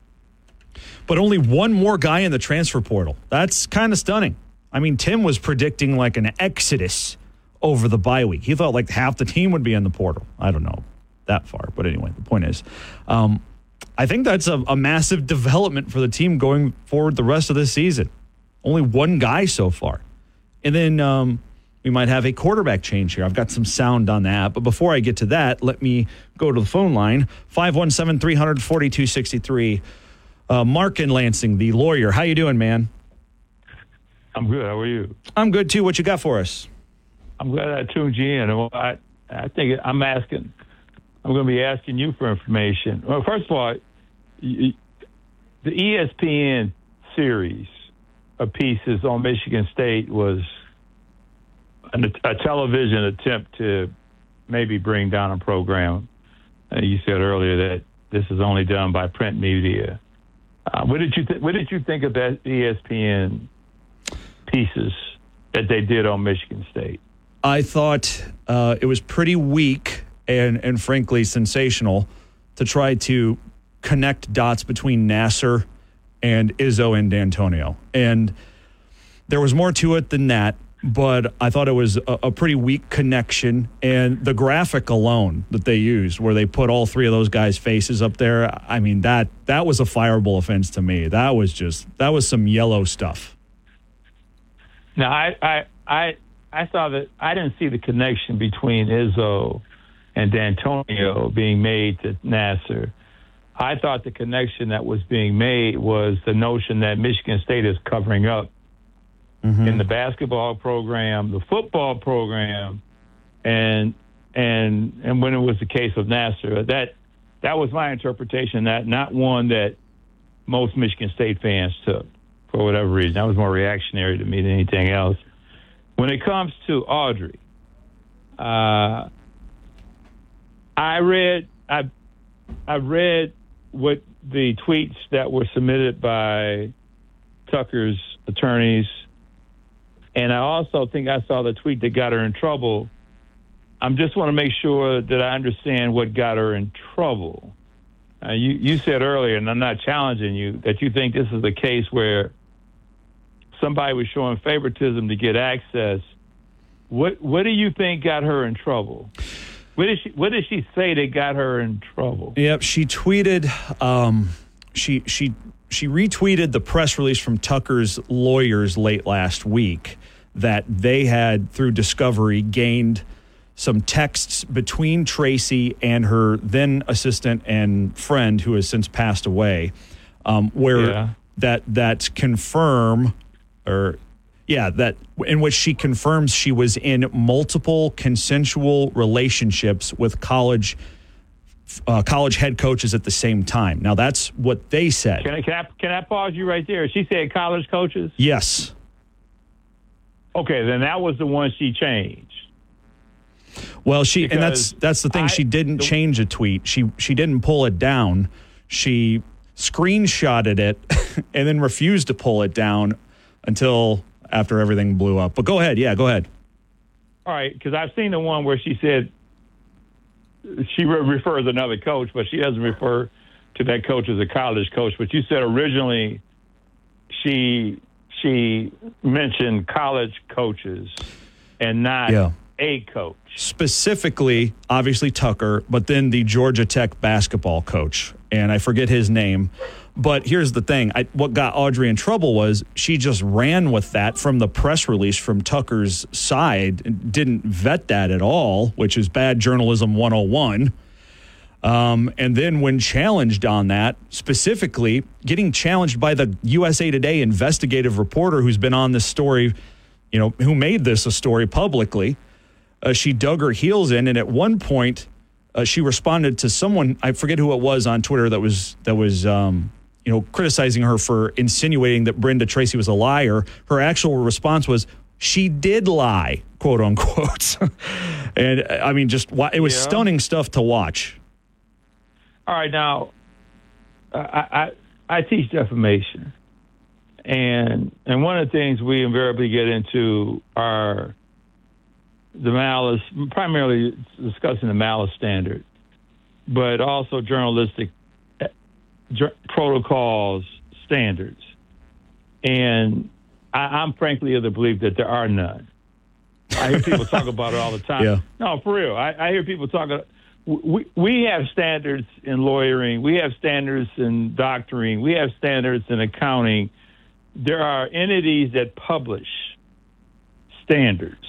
But only one more guy in the transfer portal. That's kind of stunning. I mean, Tim was predicting like an exodus over the bye week. He thought like half the team would be in the portal. I don't know that far. But anyway, the point is, um, I think that's a, a massive development for the team going forward the rest of this season. Only one guy so far. And then um, we might have a quarterback change here. I've got some sound on that. But before I get to that, let me go to the phone line. five one seven, three hundred, forty-two sixty-three. Uh, Mark in Lansing, the lawyer. How you doing, man? I'm good. How are you? I'm good, too. What you got for us? I'm glad I tuned you in. I, I think I'm asking, I'm going to be asking you for information. Well, first of all, the E S P N series of pieces on Michigan State was a, a television attempt to maybe bring down a program. Uh, you said earlier that this is only done by print media. Uh, what did you th- What did you think of that E S P N pieces that they did on Michigan State? I thought uh, it was pretty weak and, and frankly sensational to try to connect dots between Nassar and Izzo and D'Antonio. And there was more to it than that, but I thought it was a, a pretty weak connection. And the graphic alone that they used, where they put all three of those guys' faces up there, I mean, that that was a fireable offense to me. That was just, that was some yellow stuff. Now, I, I, I, I saw that, I didn't see the connection between Izzo and D'Antonio being made to Nassar. I thought the connection that was being made was the notion that Michigan State is covering up mm-hmm. in the basketball program, the football program, and and and when it was the case of Nassar. That that was my interpretation. That not one that most Michigan State fans took for whatever reason. That was more reactionary to me than anything else. When it comes to Audrey, uh, I read I I read what the tweets that were submitted by Tucker's attorneys, and I also think I saw the tweet that got her in trouble. I just want to make sure that I understand what got her in trouble. Uh, you, you said earlier, and I'm not challenging you, that you think this is a case where somebody was showing favoritism to get access. What What do you think got her in trouble? What did she What did she say that got her in trouble? Yep, she tweeted. Um, she she she retweeted the press release from Tucker's lawyers late last week that they had, through discovery, gained some texts between Tracy and her then assistant and friend, who has since passed away, um, where yeah. that that confirm or. Yeah, that in which she confirms she was in multiple consensual relationships with college uh, college head coaches at the same time. Now, that's what they said. Can I, can I, can I pause you right there? She said college coaches? Yes. Okay, then that was the one she changed. Well, she because and that's that's the thing. I, she didn't the, change a tweet. She she didn't pull it down. She screenshotted it and then refused to pull it down until after everything blew up. But go ahead. Yeah, go ahead. All right, because I've seen the one where she said she re- refers to another coach, but she doesn't refer to that coach as a college coach. But you said originally she she mentioned college coaches. and not Yeah. a coach. Specifically, obviously Tucker, but then the Georgia Tech basketball coach, and I forget his name. But here's the thing. I, what got Audrey in trouble was she just ran with that from the press release from Tucker's side and didn't vet that at all, which is bad journalism one oh one. Um, and then when challenged on that, specifically getting challenged by the U S A Today investigative reporter who's been on this story, you know, who made this a story publicly, uh, she dug her heels in. And at one point, uh, she responded to someone, I forget who it was on Twitter, that was, that was, um, you know, criticizing her for insinuating that Brenda Tracy was a liar. Her actual response was, she did lie, quote unquote. And I mean, just it was Yeah. stunning stuff to watch. All right, now I, I I teach defamation, and and one of the things we invariably get into are the malice, primarily discussing the malice standard, but also journalistic J- protocols, standards. And I, I'm frankly of the belief that there are none. I hear people talk about it all the time. Yeah. No, for real. I, I hear people talk. We, we have standards in lawyering. We have standards in doctoring. We have standards in accounting. There are entities that publish standards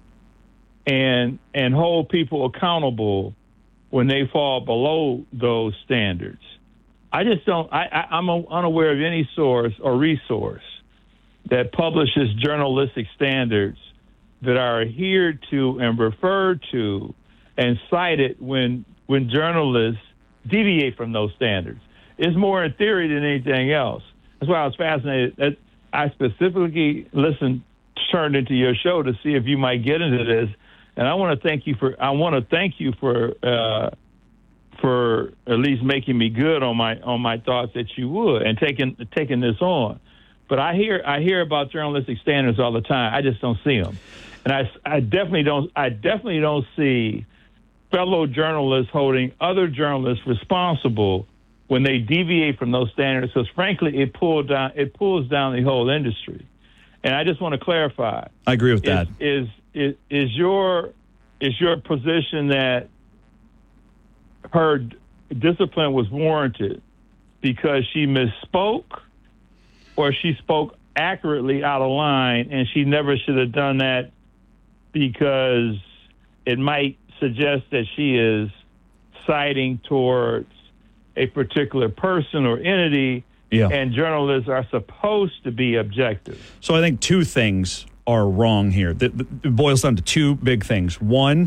and and hold people accountable when they fall below those standards. I just don't, I, I, I'm unaware of any source or resource that publishes journalistic standards that are adhered to and referred to and cited when when journalists deviate from those standards. It's more in theory than anything else. That's why I was fascinated. That I specifically listened, turned into your show to see if you might get into this. And I want to thank you for, I want to thank you for, uh, for at least making me good on my on my thoughts that you would and taking taking this on. But I hear I hear about journalistic standards all the time. I just don't see them, and I, I definitely don't I definitely don't see fellow journalists holding other journalists responsible when they deviate from those standards. Because frankly, it pulls down it pulls down the whole industry. And I just want to clarify. I agree with is, that. Is is is your is your position that her discipline was warranted because she misspoke, or she spoke accurately out of line and she never should have done that because it might suggest that she is citing towards a particular person or entity, yeah. and journalists are supposed to be objective? So I think two things are wrong here. It boils down to two big things. One,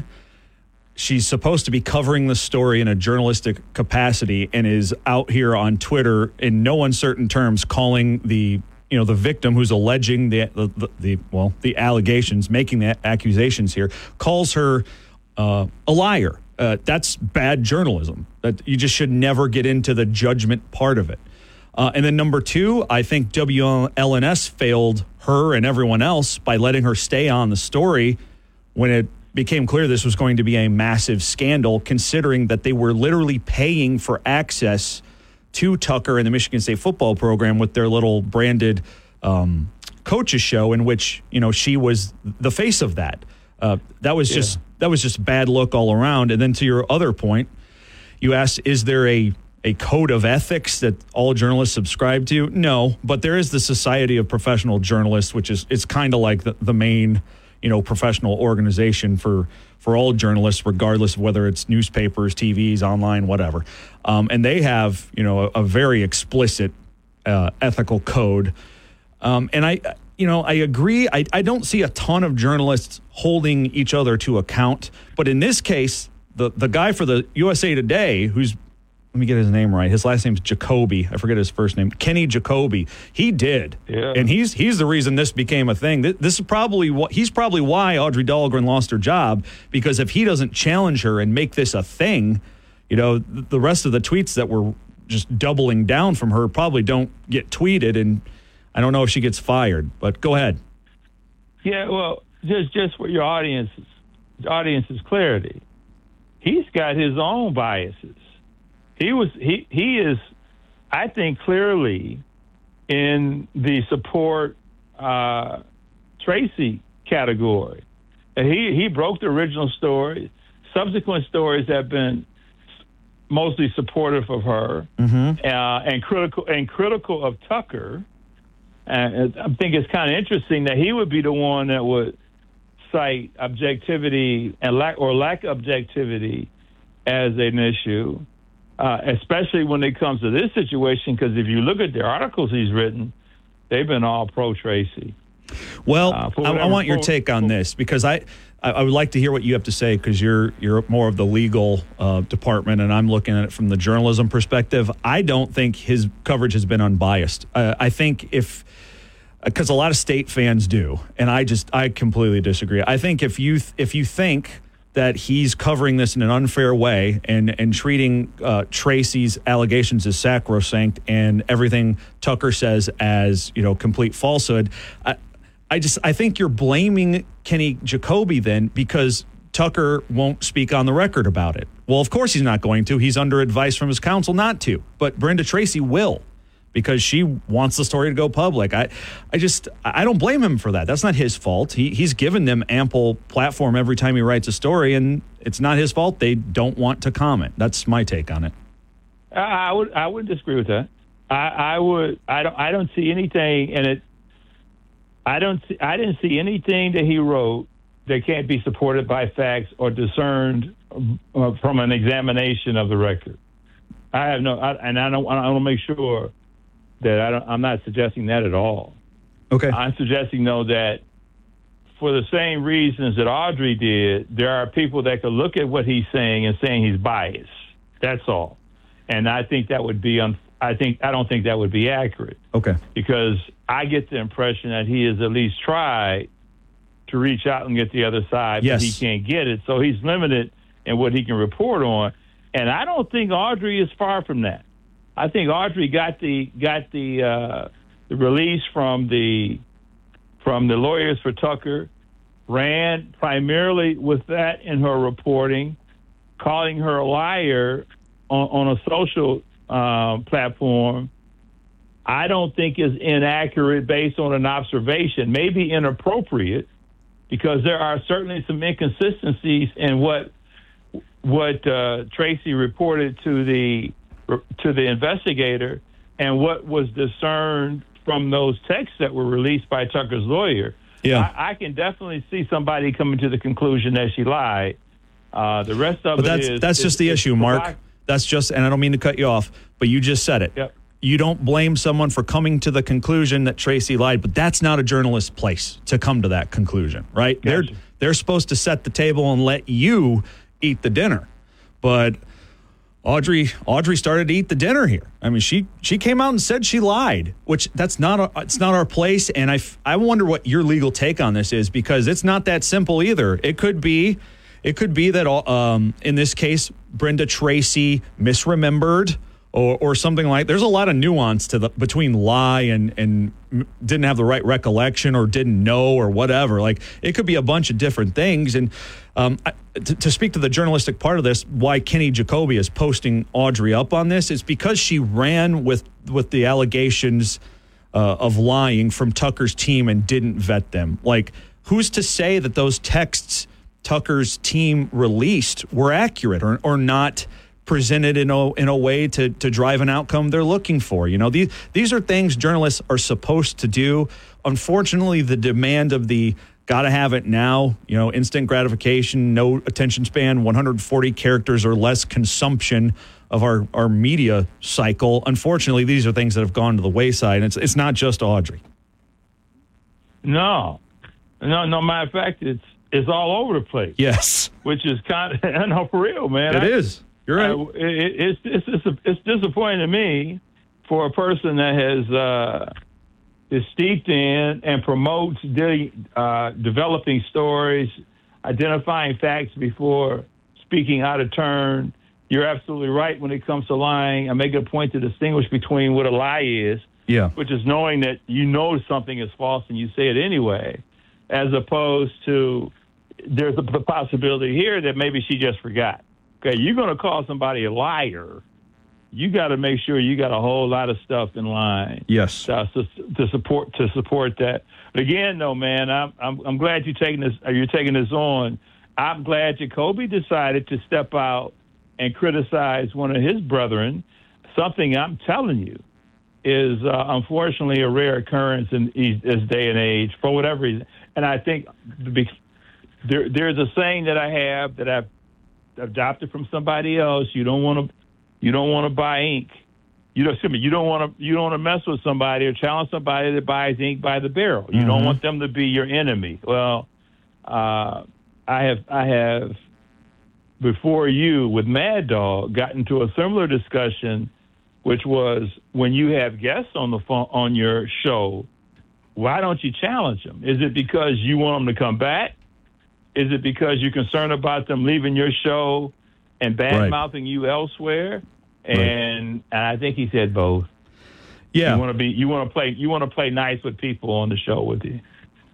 she's supposed to be covering the story in a journalistic capacity and is out here on Twitter in no uncertain terms calling the you know the victim who's alleging the the, the, the well the allegations, making the accusations here, calls her uh, a liar. Uh, that's bad journalism. That you just should never get into the judgment part of it. Uh, and then number two, I think W L N S failed her and everyone else by letting her stay on the story when it became clear this was going to be a massive scandal, considering that they were literally paying for access to Tucker and the Michigan State football program with their little branded um, coaches show, in which you know she was the face of that. Uh, that was just Yeah. that was just bad look all around. And then to your other point, you asked, is there a a code of ethics that all journalists subscribe to? No, but there is the Society of Professional Journalists, which is it's kind of like the, the main, you know, professional organization for for all journalists, regardless of whether it's newspapers, T Vs, online, whatever. Um, and they have, you know, a, a very explicit uh, ethical code. Um, and I, you know, I agree. I, I don't see a ton of journalists holding each other to account. But in this case, the the guy for the U S A Today, who's let me get his name right. His last name's Jacoby. I forget his first name. Kenny Jacoby. He did. Yeah. And he's he's the reason this became a thing. This, this is probably what he's probably why Audrey Dahlgren lost her job, because if he doesn't challenge her and make this a thing, you know, the rest of the tweets that were just doubling down from her probably don't get tweeted, and I don't know if she gets fired. But go ahead. Yeah, well, just just for your audience's audience's clarity, he's got his own biases. He was he he is, I think, clearly in the support uh, Tracy category, And he, he broke the original story. Subsequent stories have been mostly supportive of her Mm-hmm. uh, and critical and critical of Tucker. And I think it's kind of interesting that he would be the one that would cite objectivity and lack or lack objectivity as an issue, uh, especially when it comes to this situation. Because if you look at the articles he's written, they've been all pro Tracy. Well, Uh, for I, I whatever- want your for- take on this because I, I, I would like to hear what you have to say because you're you're more of the legal uh, department and I'm looking at it from the journalism perspective. I don't think his coverage has been unbiased. Uh, I think if because a lot of state fans do, and I just I completely disagree. I think if you if you think that he's covering this in an unfair way and and treating uh, Tracy's allegations as sacrosanct and everything Tucker says as, you know, complete falsehood, I, I just I think you're blaming Kenny Jacoby then because Tucker won't speak on the record about it. Well, of course he's not going to. He's under advice from his counsel not to. But Brenda Tracy will because she wants the story to go public. I, I just I don't blame him for that. That's not his fault. He he's given them ample platform every time he writes a story, and it's not his fault. They don't want to comment. That's my take on it. I, I would I would disagree with that. I, I would I don't I don't see anything in it. I don't see, I didn't see anything that he wrote that can't be supported by facts or discerned uh, from an examination of the record. I have no, I, and I don't I want to make sure that I don't, I'm not suggesting that at all. Okay. I'm suggesting, though, that for the same reasons that Audrey did, there are people that could look at what he's saying and saying he's biased. That's all. And I think that would be, un- I think, I don't think that would be accurate. Okay. Because I get the impression that he has at least tried to reach out and get the other side, Yes. but he can't get it. So he's limited in what he can report on. And I don't think Audrey is far from that. I think Audrey got the got the uh, the release from the from the lawyers for Tucker, ran primarily with that in her reporting, calling her a liar on, on a social um, platform. I don't think is inaccurate based on an observation, maybe inappropriate, because there are certainly some inconsistencies in what what uh, Tracy reported to the to the investigator and what was discerned from those texts that were released by Tucker's lawyer. Yeah. I, I can definitely see somebody coming to the conclusion that she lied. Uh, the rest of But it that's is that's is- just the is issue, Mark. provoc- That's just, and I don't mean to cut you off, but you just said it. Yep. You don't blame someone for coming to the conclusion that Tracy lied, but that's not a journalist's place to come to that conclusion, right? They're they're supposed to set the table and let you eat the dinner. But Audrey Audrey started to eat the dinner here. I mean, she she came out and said she lied, which that's not a, it's not our place. And I, f- I wonder what your legal take on this is, because it's not that simple either. It could be it could be that um, in this case, Brenda Tracy misremembered or or something like. There's a lot of nuance to the between lie and and didn't have the right recollection or didn't know or whatever. Like it could be a bunch of different things. And um, I, to, to speak to the journalistic part of this, why Kenny Jacoby is posting Audrey up on this is because she ran with with the allegations uh, of lying from Tucker's team and didn't vet them. Like, who's to say that those texts Tucker's team released were accurate or or not presented in a in a way to to drive an outcome they're looking for? You know, these these are things journalists are supposed to do. Unfortunately, the demand of the gotta have it now, you know, instant gratification, no attention span, one hundred forty characters or less consumption of our, our media cycle. Unfortunately, these are things that have gone to the wayside. And it's it's not just Audrey. No, no, no. Matter of fact, it's it's all over the place. Yes, which is kind of no for real, man. It I, is. You're right. I, it, it's it's it's, it's disappointing to me for a person that has uh, is steeped in and promotes de- uh, developing stories, identifying facts before speaking out of turn. You're absolutely right when it comes to lying. I make a point to distinguish between what a lie is, yeah, which is knowing that you know something is false and you say it anyway, as opposed to there's a, the possibility here that maybe she just forgot. Okay, you're going to call somebody a liar you got to make sure you got a whole lot of stuff in line. Yes. To, to support to support that. But again, though, man, I'm I'm, I'm glad you're taking this. You're taking this on. I'm glad Jacoby decided to step out and criticize one of his brethren. Something I'm telling you is uh, unfortunately a rare occurrence in this day and age for whatever reason. And I think there, there's a saying that I have that I've adopted from somebody else. You don't want to, you don't want to buy ink. You don't, excuse me, you don't want to, you don't want to mess with somebody or challenge somebody that buys ink by the barrel. You Mm-hmm. don't want them to be your enemy. Well, uh, I have, I have before you with Mad Dog gotten to a similar discussion, which was when you have guests on the phone on your show, why don't you challenge them? Is it because you want them to come back? Is it because you're concerned about them leaving your show and bad-mouthing you elsewhere? And, and I think he said both. Yeah. You want to be, you want to play, you want to play nice with people on the show with you.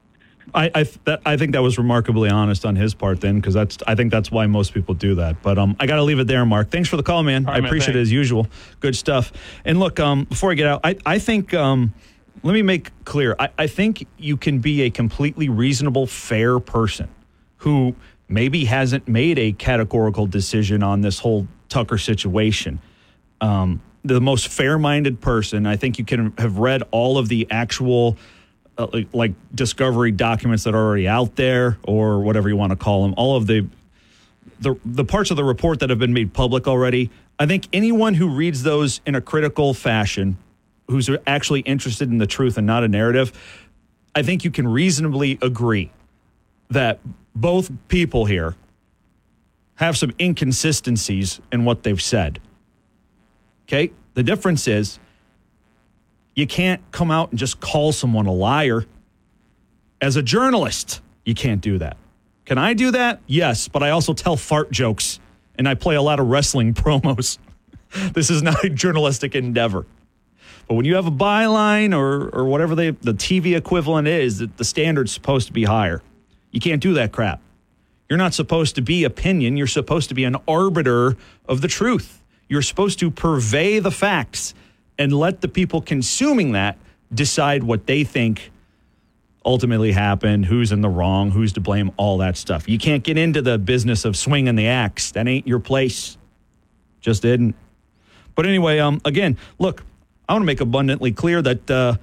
I I, th- that, I think that was remarkably honest on his part then, because that's I think that's why most people do that. But um, I got to leave it there, Mark. Thanks for the call, man. All right, I man, appreciate it thanks. as usual. Good stuff. And look, um, before I get out, I, I think, um, let me make clear, I, I think you can be a completely reasonable, fair person who maybe hasn't made a categorical decision on this whole Tucker situation. Um, the most fair-minded person, I think you can have read all of the actual Uh, like, like discovery documents that are already out there, or whatever you want to call them, all of the, the the parts of the report that have been made public already. I think anyone who reads those in a critical fashion, who's actually interested in the truth and not a narrative, I think you can reasonably agree that both people here have some inconsistencies in what they've said. Okay? The difference is, you can't come out and just call someone a liar. As a journalist, you can't do that. Can I do that? Yes, but I also tell fart jokes, and I play a lot of wrestling promos. This is not a journalistic endeavor. But when you have a byline or or whatever they, the T V equivalent is, that the standard's supposed to be higher. You can't do that crap. You're not supposed to be opinion. You're supposed to be an arbiter of the truth. You're supposed to purvey the facts and let the people consuming that decide what they think ultimately happened, who's in the wrong, who's to blame, all that stuff. You can't get into the business of swinging the axe. That ain't your place. Just didn't. But anyway, um, again, look, I want to make abundantly clear that uh,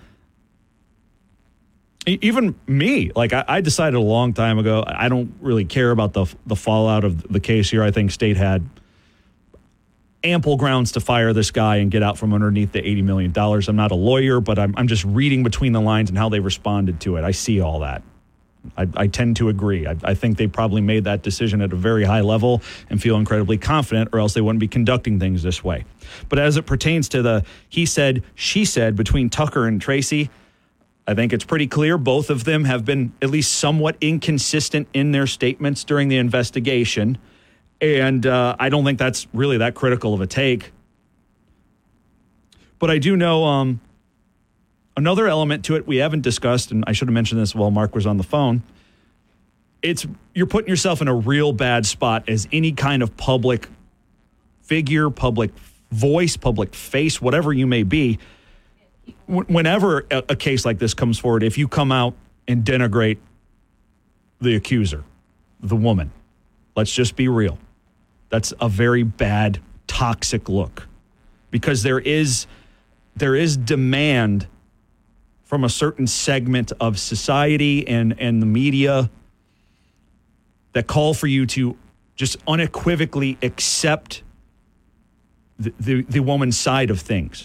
even me, like I, I decided a long time ago, I don't really care about the the fallout of the case here. I think State had ample grounds to fire this guy and get out from underneath the eighty million dollars. I'm not a lawyer, but I'm, I'm just reading between the lines and how they responded to it. I see all that. I, I tend to agree. I, I think they probably made that decision at a very high level and feel incredibly confident, or else they wouldn't be conducting things this way. But as it pertains to the he said, she said between Tucker and Tracy, I think it's pretty clear both of them have been at least somewhat inconsistent in their statements during the investigation. And uh, I don't think that's really that critical of a take. But I do know um, another element to it we haven't discussed, and I should have mentioned this while Mark was on the phone. It's you're putting yourself in a real bad spot as any kind of public figure, public voice, public face, whatever you may be. Whenever a, a case like this comes forward, if you come out and denigrate the accuser, the woman, let's just be real. That's a very bad, toxic look, because there is there is demand from a certain segment of society and, and the media that call for you to just unequivocally accept the, the, the woman's side of things.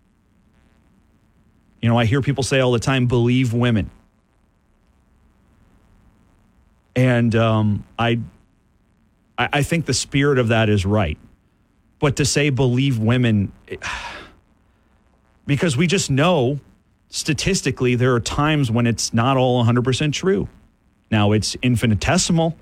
You know, I hear people say all the time, believe women. And um, I... I think the spirit of that is right. But to say believe women, because we just know statistically there are times when it's not all one hundred percent true. Now, it's infinitesimal,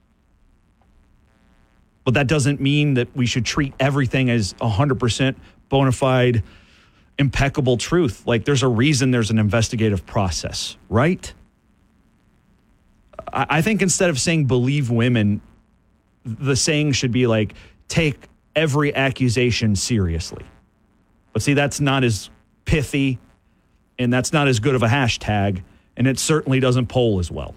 but that doesn't mean that we should treat everything as one hundred percent bona fide, impeccable truth. Like, there's a reason there's an investigative process, right? I think instead of saying believe women, the saying should be like, take every accusation seriously. But see, that's not as pithy, and that's not as good of a hashtag, and it certainly doesn't poll as well.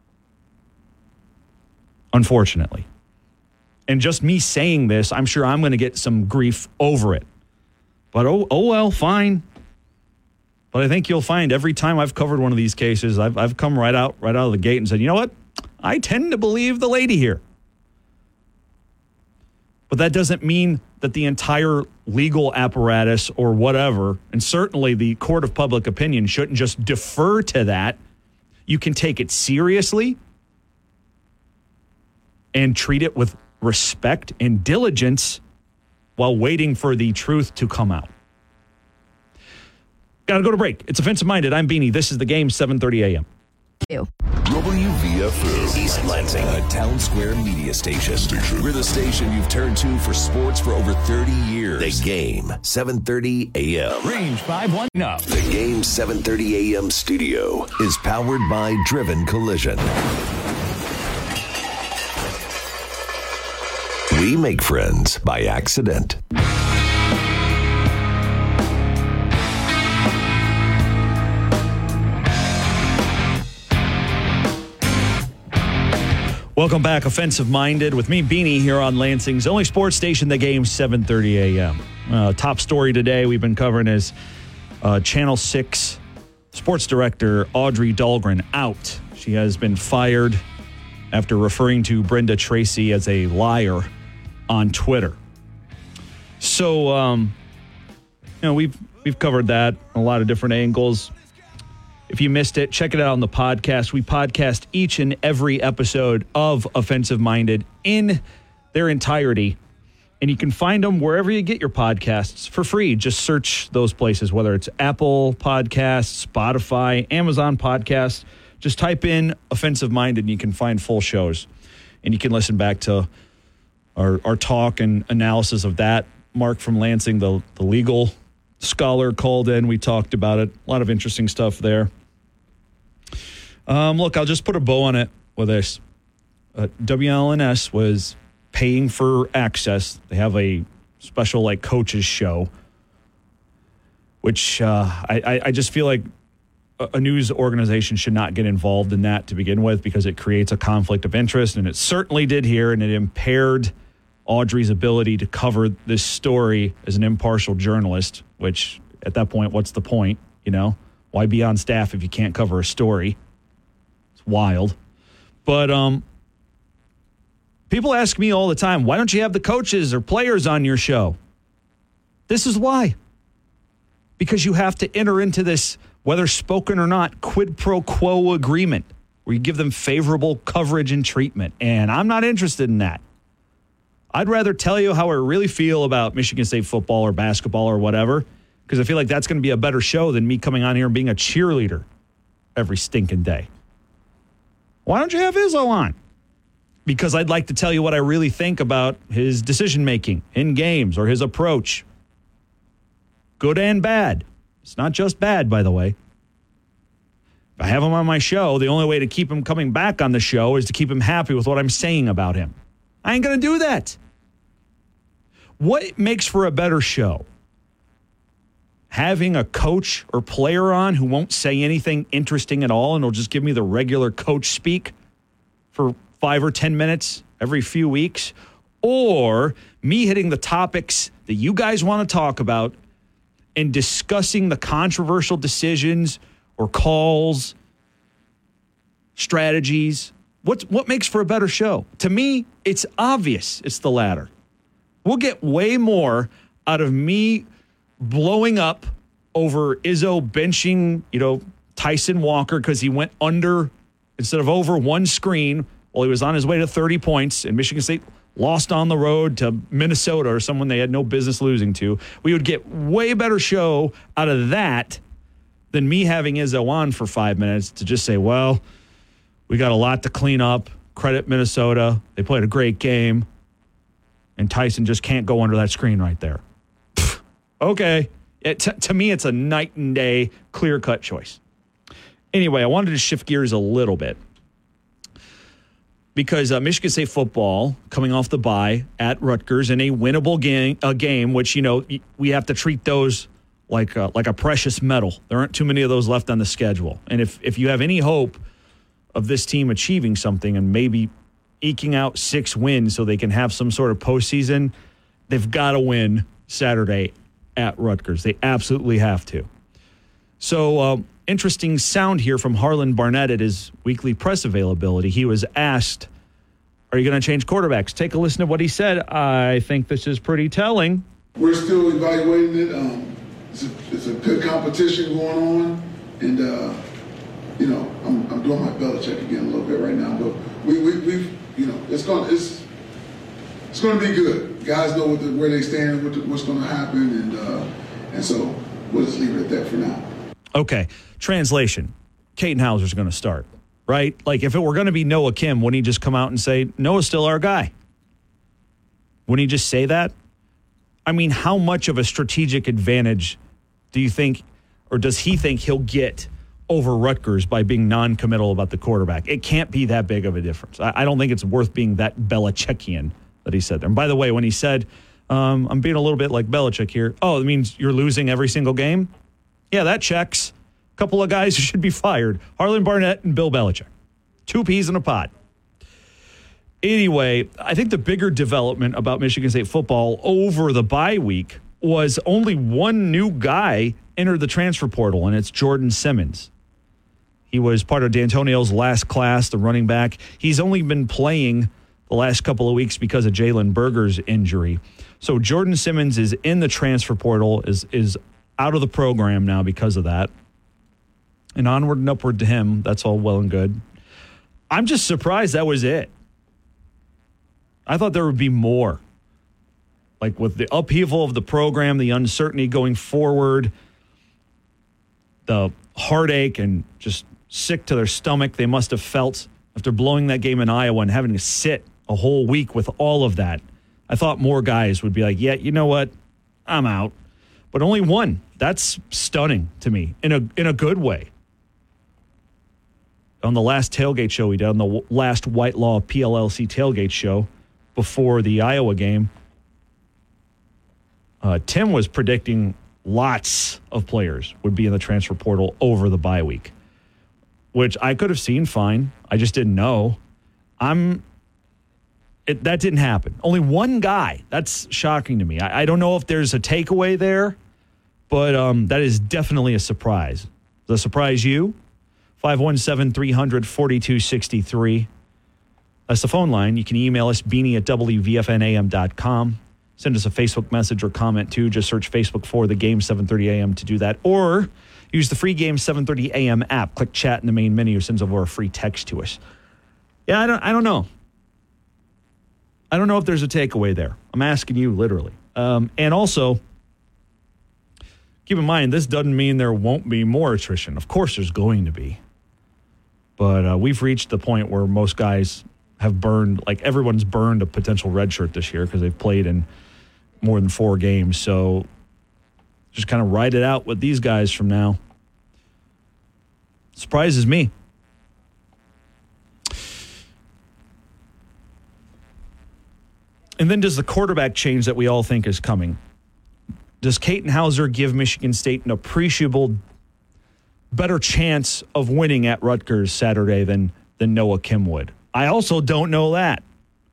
Unfortunately. And just me saying this, I'm sure I'm going to get some grief over it. But oh, oh well, fine. But I think you'll find every time I've covered one of these cases, I've I've come right out right out of the gate and said, you know what? I tend to believe the lady here. But that doesn't mean that the entire legal apparatus or whatever, and certainly the court of public opinion, shouldn't just defer to that. You can take it seriously and treat it with respect and diligence while waiting for the truth to come out. Got to go to break. It's Offensive Minded. I'm Beanie. This is the game, seven thirty a.m. W V F is East Lansing, a town square media station. station. We're the station you've turned to for sports for over thirty years. The Game, seven thirty a.m. Range five one. No. The Game seven thirty a.m. studio is powered by Driven Collision. We make friends by accident. Welcome back, Offensive Minded, with me, Beanie, here on Lansing's only sports station, The Game, seven thirty a.m. Uh, top story today we've been covering is uh, Channel six sports director Audrey Dahlgren out. She has been fired after referring to Brenda Tracy as a liar on Twitter. So, um, you know, we've we've covered that in a lot of different angles. If you missed it, check it out on the podcast. We podcast each and every episode of Offensive Minded in their entirety. And you can find them wherever you get your podcasts for free. Just search those places, whether it's Apple Podcasts, Spotify, Amazon Podcasts. Just type in Offensive Minded and you can find full shows. And you can listen back to our, our talk and analysis of that. Mark from Lansing, the, the legal scholar, called in. We talked about it. A lot of interesting stuff there. Um, look, I'll just put a bow on it with this. Uh, W L N S was paying for access. They have a special, like, coaches show, which uh, I, I just feel like a, a news organization should not get involved in that to begin with, because it creates a conflict of interest, and it certainly did here, and it impaired Audrey's ability to cover this story as an impartial journalist, which at that point, what's the point? You know, why be on staff if you can't cover a story? It's wild. But um, people ask me all the time, why don't you have the coaches or players on your show? This is why. Because you have to enter into this, whether spoken or not, quid pro quo agreement where you give them favorable coverage and treatment. And I'm not interested in that. I'd rather tell you how I really feel about Michigan State football or basketball or whatever, because I feel like that's going to be a better show than me coming on here and being a cheerleader every stinking day. Why don't you have Izzo on? Because I'd like to tell you what I really think about his decision-making in games or his approach. Good and bad. It's not just bad, by the way. If I have him on my show, the only way to keep him coming back on the show is to keep him happy with what I'm saying about him. I ain't going to do that. What makes for a better show? Having a coach or player on who won't say anything interesting at all and will just give me the regular coach speak for five or ten minutes every few weeks, or me hitting the topics that you guys want to talk about and discussing the controversial decisions or calls, strategies. What, what makes for a better show? To me, it's obvious it's the latter. We'll get way more out of me blowing up over Izzo benching, you know, Tyson Walker because he went under instead of over one screen while he was on his way to thirty points, and Michigan State lost on the road to Minnesota or someone they had no business losing to. We would get way better show out of that than me having Izzo on for five minutes to just say, well, we got a lot to clean up. Credit Minnesota. They played a great game. And Tyson just can't go under that screen right there. Pfft, okay. It, t- to me, it's a night and day, clear-cut choice. Anyway, I wanted to shift gears a little bit. because uh, Michigan State football coming off the bye at Rutgers in a winnable game, a game which, you know, we have to treat those like a, like a precious metal. There aren't too many of those left on the schedule. And if, if you have any hope of this team achieving something and maybe eking out six wins so they can have some sort of postseason, they've got to win Saturday at Rutgers. They absolutely have to. So, uh, interesting sound here from Harlan Barnett at his weekly press availability. He was asked, are you going to change quarterbacks? Take a listen to what he said. I think this is pretty telling. We're still evaluating it. Um, it's, a, it's a good competition going on. And, uh, you know, I'm, I'm doing my Belichick again a little bit right now. But we, we, we've, you know, it's going it's, it's going to be good. Guys know what the, where they stand, what the, what's going to happen. And, uh, and so we'll just leave it at that for now. Okay, translation. Katin Houser's going to start, right? Like, if it were going to be Noah Kim, wouldn't he just come out and say, Noah's still our guy? Wouldn't he just say that? I mean, how much of a strategic advantage do you think, or does he think he'll get over Rutgers by being non-committal about the quarterback? It can't be that big of a difference. I, I don't think it's worth being that Belichickian that he said there. And by the way, when he said, um, I'm being a little bit like Belichick here, oh, it means you're losing every single game? Yeah, that checks. A couple of guys who should be fired. Harlan Barnett and Bill Belichick. Two peas in a pod. Anyway, I think the bigger development about Michigan State football over the bye week was only one new guy entered the transfer portal, and it's Jordan Simmons. He was part of D'Antonio's last class, the running back. He's only been playing the last couple of weeks because of Jalen Berger's injury. So Jordan Simmons is in the transfer portal, is is out of the program now because of that. And onward and upward to him. That's all well and good. I'm just surprised that was it. I thought there would be more. Like with the upheaval of the program, the uncertainty going forward, the heartache and just sick to their stomach they must have felt after blowing that game in Iowa and having to sit a whole week with all of that. I thought more guys would be like, yeah, you know what? I'm out. But only one. That's stunning to me in a in a good way. On the last tailgate show we did, on the last White Law P L L C tailgate show before the Iowa game, uh, Tim was predicting lots of players would be in the transfer portal over the bye week, which I could have seen fine. I just didn't know. I'm. It, that didn't happen. Only one guy. That's shocking to me. I, I don't know if there's a takeaway there, but um, that is definitely a surprise. Does that surprise you? five one seven, three hundred, forty-two sixty-three. That's the phone line. You can email us, beanie at w v f n a m dot com. Send us a Facebook message or comment, too. Just search Facebook for The Game, seven thirty a.m. to do that. Or use the free Game seven thirty a.m. app. Click chat in the main menu. Sends over a free text to us. Yeah, I don't, I don't know. I don't know if there's a takeaway there. I'm asking you literally. Um, and also, keep in mind, this doesn't mean there won't be more attrition. Of course there's going to be. But uh, we've reached the point where most guys have burned, like everyone's burned a potential red shirt this year because they've played in more than four games. So just kind of ride it out with these guys from now. Surprises me. And then does the quarterback change that we all think is coming? Does Katin Houser give Michigan State an appreciable better chance of winning at Rutgers Saturday than, than Noah Kim would? I also don't know that.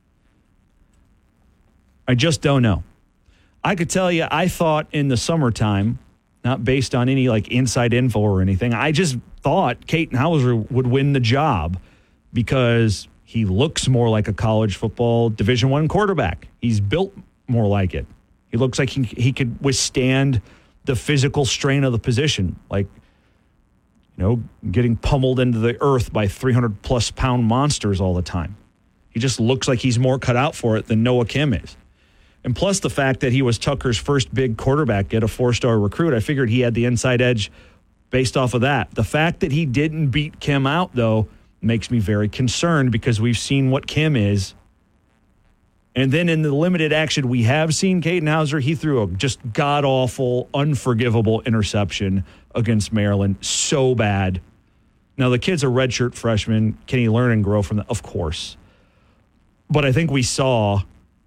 I just don't know. I could tell you, I thought in the summertime, not based on any like inside info or anything, I just thought Katin Houser would win the job because he looks more like a college football Division One quarterback. He's built more like it. He looks like he, he could withstand the physical strain of the position, like, you know, getting pummeled into the earth by three hundred plus pound monsters all the time. He just looks like he's more cut out for it than Noah Kim is. And plus the fact that he was Tucker's first big quarterback, yet a four-star recruit, I figured he had the inside edge based off of that. The fact that he didn't beat Kim out, though, makes me very concerned because we've seen what Kim is. And then in the limited action we have seen Katin Houser, he threw a just god-awful, unforgivable interception against Maryland. So bad. Now, the kid's a redshirt freshman. Can he learn and grow from that? Of course. But I think we saw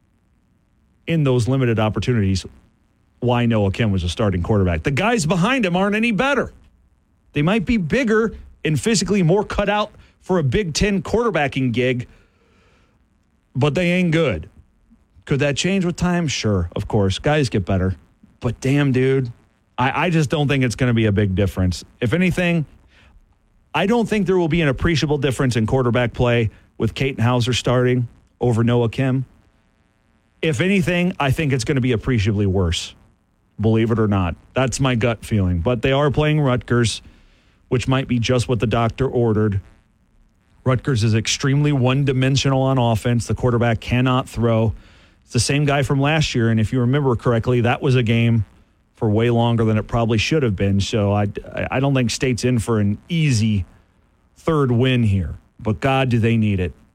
in those limited opportunities why Noah Kim was a starting quarterback. The guys behind him aren't any better. They might be bigger and physically more cut out for a Big Ten quarterbacking gig, but they ain't good. Could that change with time? Sure, of course. Guys get better. But damn, dude, I, I just don't think it's going to be a big difference. If anything, I don't think there will be an appreciable difference in quarterback play with Katin Houser starting over Noah Kim. If anything, I think it's going to be appreciably worse, believe it or not. That's my gut feeling. But they are playing Rutgers, which might be just what the doctor ordered. Rutgers is extremely one-dimensional on offense. The quarterback cannot throw. It's the same guy from last year, and if you remember correctly, that was a game for way longer than it probably should have been. So I, I don't think State's in for an easy third win here. But God, do they need it.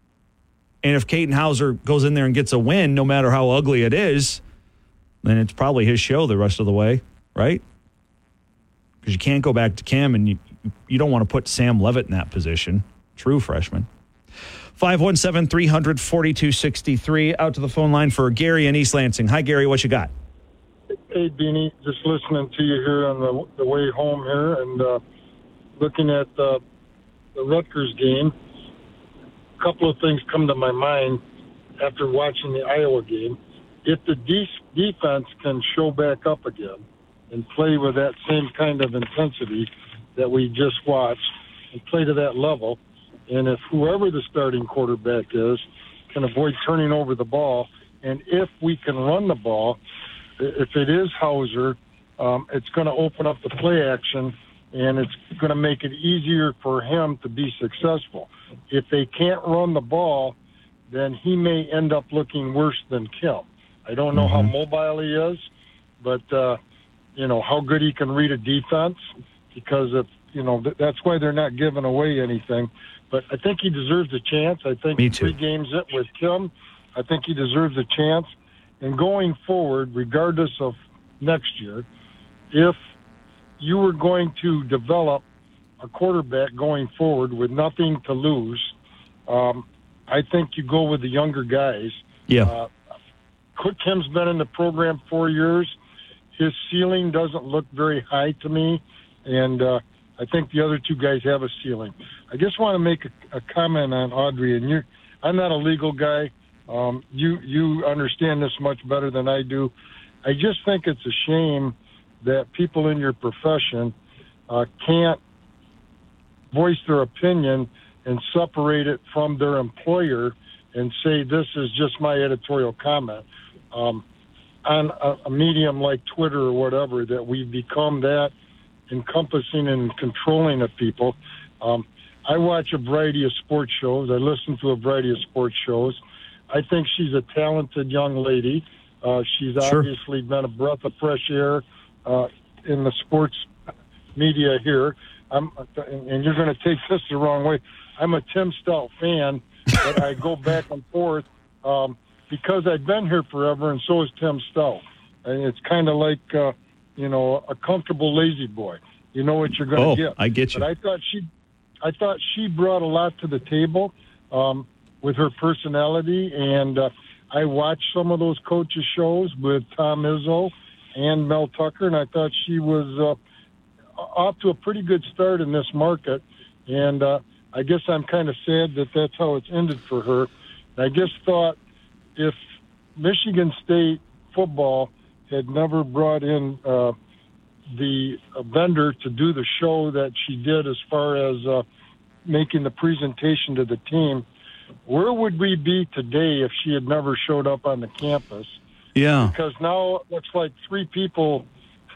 And if Katin Houser goes in there and gets a win, no matter how ugly it is, then it's probably his show the rest of the way, right? Because you can't go back to Cam, and you, you don't want to put Sam Levitt in that position. True freshman. five one seven, three hundred, forty-two sixty-three. Out to the phone line for Gary in East Lansing. Hi, Gary. What you got? Hey, Beanie. Just listening to you here on the, the way home here and uh, looking at uh, the Rutgers game. A couple of things come to my mind after watching the Iowa game. If the de- defense can show back up again and play with that same kind of intensity that we just watched and play to that level, and if whoever the starting quarterback is can avoid turning over the ball, and if we can run the ball, if it is Houser, um, it's going to open up the play action, and it's going to make it easier for him to be successful. If they can't run the ball, then he may end up looking worse than Kim. I don't know mm-hmm. how mobile he is, but, uh, you know, how good he can read a defense, because if, you know, th- that's why they're not giving away anything. But I think he deserves a chance. I think Me too. three games in with Kim, I think he deserves a chance. And going forward, regardless of next year, if you were going to develop a quarterback going forward with nothing to lose, um, I think you go with the younger guys. Yeah. Uh, Kim's been in the program four years. His ceiling doesn't look very high to me, and uh, I think the other two guys have a ceiling. I just want to make a, a comment on Audrey, and you're, I'm not a legal guy. Um, you you understand this much better than I do. I just think it's a shame that people in your profession uh, can't voice their opinion and separate it from their employer and say, this is just my editorial comment. Um, on a, a medium like Twitter or whatever, that we've become that encompassing and controlling of people. Um, I watch a variety of sports shows. I listen to a variety of sports shows. I think she's a talented young lady. Uh, she's Sure. obviously been a breath of fresh air uh, in the sports media here. I'm, and you're going to take this the wrong way. I'm a Tim Stout fan, but I go back and forth um, because I've been here forever, and so is Tim Stout. And it's kind of like, uh, you know, a comfortable lazy boy. You know what you're going to Oh, get. I get you. But I thought she, I thought she brought a lot to the table um, with her personality, and uh, I watched some of those coaches' shows with Tom Izzo and Mel Tucker, and I thought she was uh, off to a pretty good start in this market. And uh, I guess I'm kind of sad that that's how it's ended for her. I just thought if Michigan State football had never brought in uh, the uh, vendor to do the show that she did as far as uh, making the presentation to the team, where would we be today if she had never showed up on the campus? Yeah. Because now it looks like three people,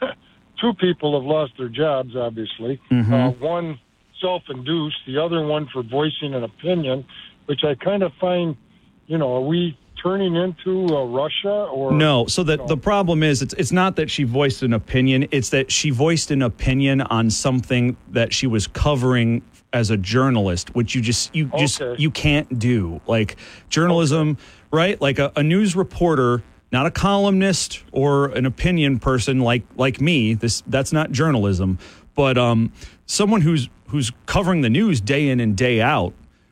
two people have lost their jobs, obviously. Mhm. Uh, one self-induced, the other one for voicing an opinion, which I kind of find, you know, are we turning into uh, Russia or No. So the, you know, the problem is it's it's not that she voiced an opinion. It's that she voiced an opinion on something that she was covering as a journalist, which you just you just Okay. you can't do. Like journalism, right? Like a, a news reporter, not a columnist or an opinion person like like me. This that's not journalism, but um, someone who's who's covering the news day in and day out.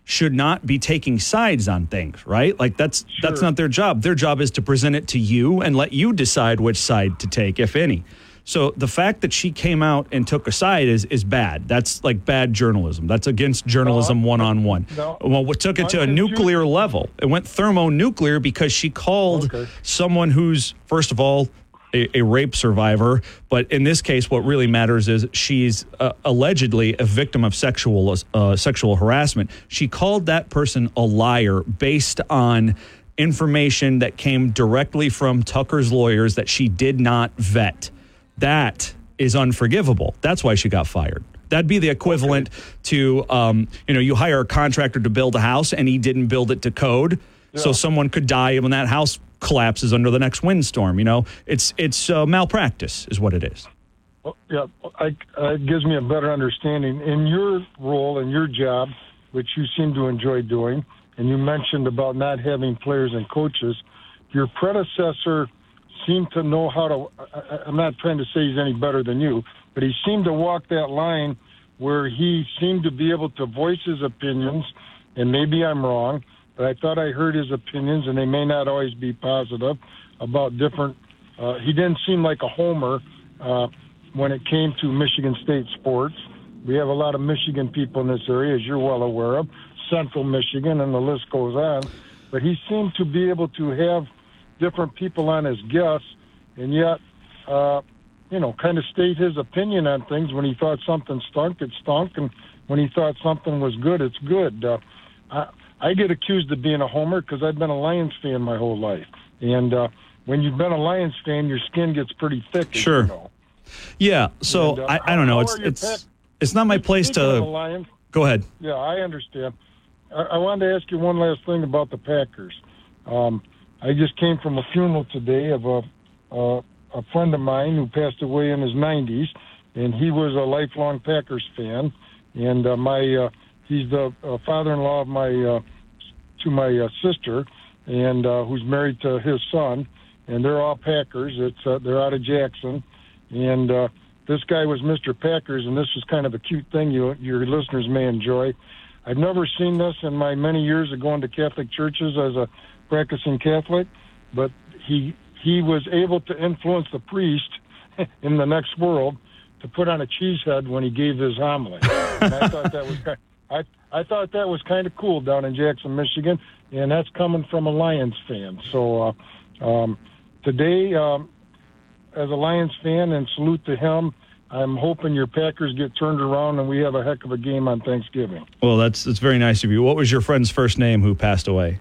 should not be taking sides on things, right? Like that's Sure. that's not their job. Their job is to present it to you and let you decide which side to take, if any. So the fact that she came out and took a side is is bad. That's like bad journalism. That's against journalism No, one-on-one. no. Well, we took it to a I'm confused. nuclear level. It went thermonuclear because she called Okay. someone who's, first of all, a, a rape survivor. But in this case, what really matters is she's uh, allegedly a victim of sexual uh, sexual harassment. She called that person a liar based on information that came directly from Tucker's lawyers that she did not vet. That is unforgivable. That's why she got fired. That'd be the equivalent okay. to, um, you know, you hire a contractor to build a house and he didn't build it to code. Yeah. So someone could die when that house collapses under the next windstorm. You know, it's it's uh, malpractice is what it is. Well, yeah, I, uh, it gives me a better understanding. In your role and your job, which you seem to enjoy doing, and you mentioned about not having players and coaches, your predecessor seemed to know how to, I, I'm not trying to say he's any better than you, but he seemed to walk that line where he seemed to be able to voice his opinions, and maybe I'm wrong, but I thought I heard his opinions, and they may not always be positive, about different, uh, he didn't seem like a homer uh, when it came to Michigan State sports. We have a lot of Michigan people in this area, as you're well aware of, Central Michigan, and the list goes on, but he seemed to be able to have different people on as guests, and yet, uh, you know, kind of state his opinion on things. When he thought something stunk, it stunk, and when he thought something was good, it's good. Uh, I, I get accused of being a homer because I've been a Lions fan my whole life, and uh, when you've been a Lions fan, your skin gets pretty thick. As sure. You know. Yeah. So and, uh, I, I don't know. how It's are your it's pack- it's not my place Speaking of to the Lions, go ahead. Yeah, I understand. I, I wanted to ask you one last thing about the Packers. Um, I just came from a funeral today of a, uh, a friend of mine who passed away in his nineties, and he was a lifelong Packers fan. And uh, my uh, he's the uh, father-in-law of my uh, to my uh, sister, and uh, who's married to his son. And they're all Packers. It's uh, they're out of Jackson, and uh, this guy was Mister Packers, and this is kind of a cute thing you your listeners may enjoy. I've never seen this in my many years of going to Catholic churches as a practicing Catholic, but he he was able to influence the priest in the next world to put on a cheese head when he gave his homily. And I thought that was kind I I thought that was kind of cool down in Jackson, Michigan, and that's coming from a Lions fan. So uh, um, today, um, as a Lions fan, and salute to him, I'm hoping your Packers get turned around and we have a heck of a game on Thanksgiving. Well, that's that's very nice of you. What was your friend's first name who passed away?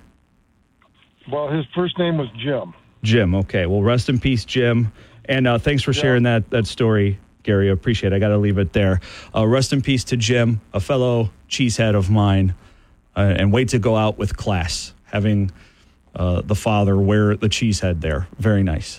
Well, his first name was Jim. Jim. Okay. Well, rest in peace, Jim. And uh, thanks for Yeah. sharing that that story, Gary. I appreciate it. I got to leave it there. Uh, rest in peace to Jim, a fellow cheesehead of mine, uh, and way to go out with class, having uh, the father wear the cheesehead there. Very nice.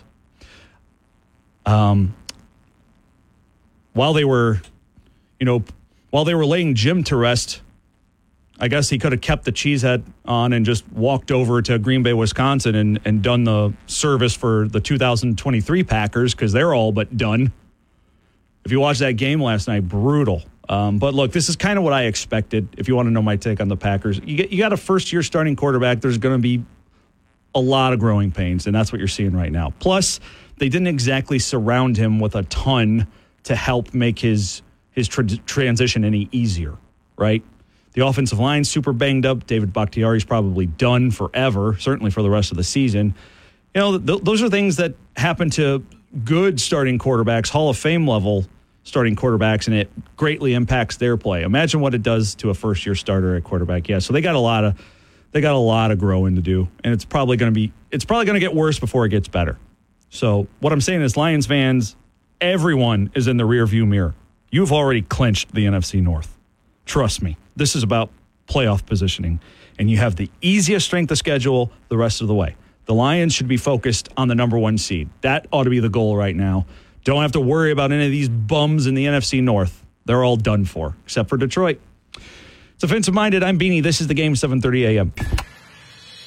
Um, while they were, you know, while they were laying Jim to rest, I guess he could have kept the cheesehead on and just walked over to Green Bay, Wisconsin, and, and done the service for the two thousand twenty-three Packers, because they're all but done. If you watched that game last night, brutal. Um, but look, this is kind of what I expected. If you want to know my take on the Packers, you get you got a first-year starting quarterback. There's going to be a lot of growing pains, and that's what you're seeing right now. Plus, they didn't exactly surround him with a ton to help make his his tra- transition any easier, right? The offensive line's super banged up. David Bakhtiari's probably done forever, certainly for the rest of the season. You know, th- those are things that happen to good starting quarterbacks, Hall of Fame level starting quarterbacks, and it greatly impacts their play. Imagine what it does to a first-year starter at quarterback. Yeah, so they got a lot of they got a lot of growing to do, and it's probably going to be it's probably going to get worse before it gets better. So what I'm saying is, Lions fans, everyone is in the rearview mirror. You've already clinched the N F C North. Trust me, this is about playoff positioning, and you have the easiest strength of schedule the rest of the way. The Lions should be focused on the number one seed. That ought to be the goal right now. Don't have to worry about any of these bums in the N F C North. They're all done for, except for Detroit. It's Offensive Minded. I'm Beanie. This is the game, seven thirty a.m.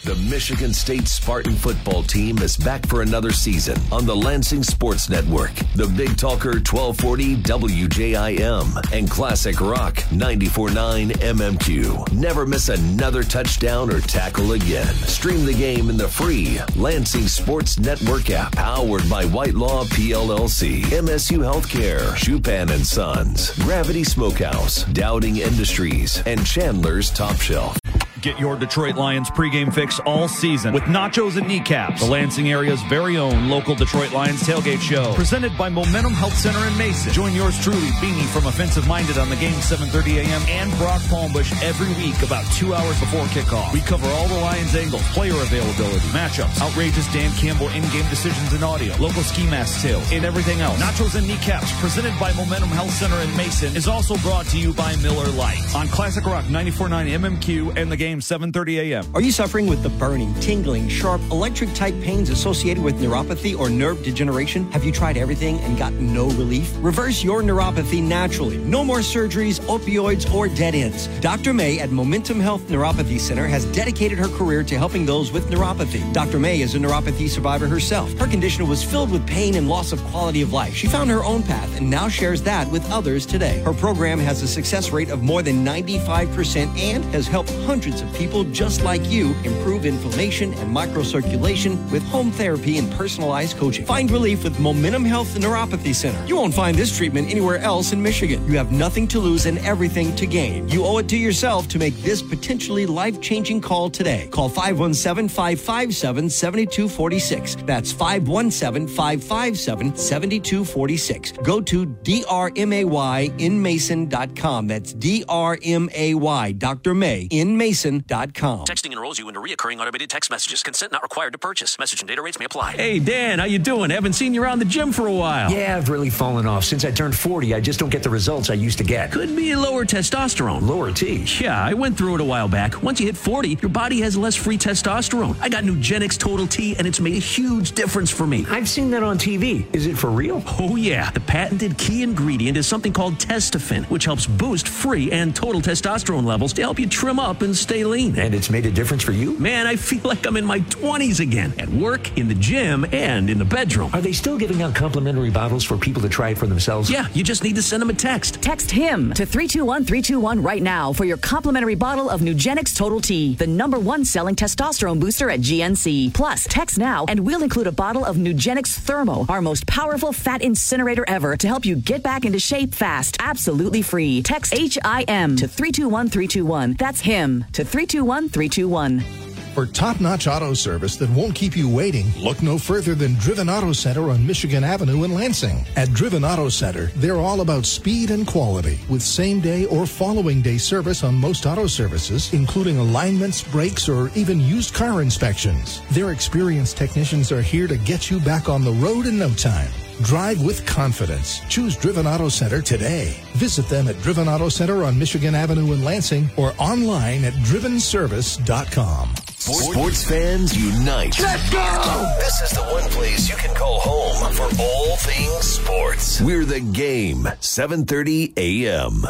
The Michigan State Spartan football team is back for another season on the Lansing Sports Network, the Big Talker twelve forty W J I M, and Classic Rock ninety-four point nine M M Q. Never miss another touchdown or tackle again. Stream the game in the free Lansing Sports Network app, powered by White Law P L L C, M S U Healthcare, Schupan and Sons, Gravity Smokehouse, Dowding Industries, and Chandler's Top Shelf. Get your Detroit Lions pregame fix all season with nachos and kneecaps. The Lansing area's very own local Detroit Lions tailgate show. Presented by Momentum Health Center in Mason. Join yours truly, Beanie from Offensive Minded on the game seven thirty a.m. and Brock Palmbush every week about two hours before kickoff. We cover all the Lions angles, player availability, matchups, outrageous Dan Campbell in-game decisions and audio, local ski mask tales, and everything else. Nachos and kneecaps presented by Momentum Health Center in Mason is also brought to you by Miller Lite on Classic Rock ninety-four point nine M M Q and the game seven thirty a.m. Are you suffering with the burning, tingling, sharp, electric-type pains associated with neuropathy or nerve degeneration? Have you tried everything and gotten no relief? Reverse your neuropathy naturally. No more surgeries, opioids, or dead ends. Doctor May at Momentum Health Neuropathy Center has dedicated her career to helping those with neuropathy. Doctor May is a neuropathy survivor herself. Her condition was filled with pain and loss of quality of life. She found her own path and now shares that with others today. Her program has a success rate of more than ninety-five percent and has helped hundreds of people just like you improve inflammation and microcirculation with home therapy and personalized coaching. Find relief with Momentum Health Neuropathy Center. You won't find this treatment anywhere else in Michigan. You have nothing to lose and everything to gain. You owe it to yourself to make this potentially life-changing call today. Call five one seven, five five seven, seven two four six. That's five one seven, five five seven, seven two four six. Go to D R M A Y in Mason dot com. That's D R M A Y, Doctor May, in Mason dot com. Texting enrolls you into recurring automated text messages. Consent not required to purchase. Message and data rates may apply. Hey, Dan, how you doing? Haven't seen you around the gym for a while. Yeah, I've really fallen off. Since I turned forty, I just don't get the results I used to get. Could be lower testosterone. Lower T? Yeah, I went through it a while back. Once you hit forty, your body has less free testosterone. I got Nugenix Total T, and it's made a huge difference for me. I've seen that on T V. Is it for real? Oh, yeah. The patented key ingredient is something called Testofen, which helps boost free and total testosterone levels to help you trim up and stay lean. And it's made a difference for you? Man, I feel like I'm in my twenties again. At work, in the gym, and in the bedroom. Are they still giving out complimentary bottles for people to try it for themselves? Yeah, you just need to send them a text. Text HIM to three two one three two one right now for your complimentary bottle of Nugenix Total T, the number one selling testosterone booster at G N C. Plus, text now and we'll include a bottle of Nugenix Thermo, our most powerful fat incinerator ever, to help you get back into shape fast. Absolutely free. Text H I M to three two one three two one. That's HIM to three two one three two one. For top-notch auto service that won't keep you waiting, look no further than Driven Auto Center on Michigan Avenue in Lansing. At Driven Auto Center, they're all about speed and quality, with same-day or following-day service on most auto services, including alignments, brakes, or even used car inspections. Their experienced technicians are here to get you back on the road in no time. Drive with confidence. Choose Driven Auto Center today. Visit them at Driven Auto Center on Michigan Avenue in Lansing or online at driven service dot com. Sports fans unite. Let's go! This is the one place you can call home for all things sports. We're the game, seven thirty a.m.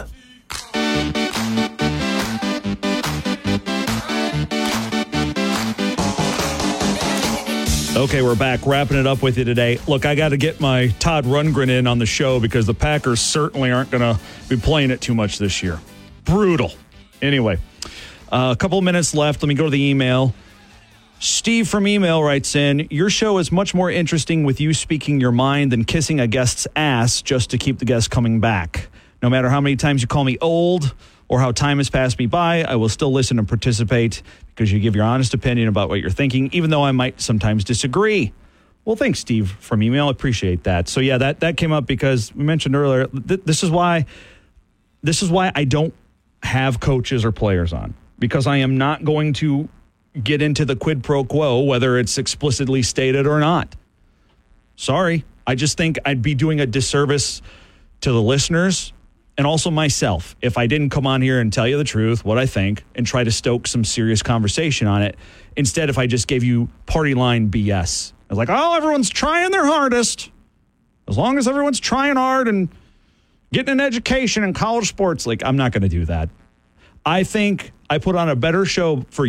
Okay, we're back, wrapping it up with you today. Look, I got to get my Todd Rundgren in on the show because the Packers certainly aren't going to be playing it too much this year. Brutal. Anyway, uh, a couple of minutes left. Let me go to the email. Steve from email writes in, your show is much more interesting with you speaking your mind than kissing a guest's ass just to keep the guest coming back. No matter how many times you call me old or how time has passed me by, I will still listen and participate because you give your honest opinion about what you're thinking, even though I might sometimes disagree. Well, thanks, Steve, from email. I appreciate that. So, yeah, that, that came up because we mentioned earlier, th- this is why this is why I don't have coaches or players on, because I am not going to get into the quid pro quo, whether it's explicitly stated or not. Sorry. I just think I'd be doing a disservice to the listeners and also myself if I didn't come on here and tell you the truth, what I think, and try to stoke some serious conversation on it. Instead, if I just gave you party line B S. I was like, oh, everyone's trying their hardest. As long as everyone's trying hard and getting an education in college sports, like, I'm not going to do that. I think I put on a better show for you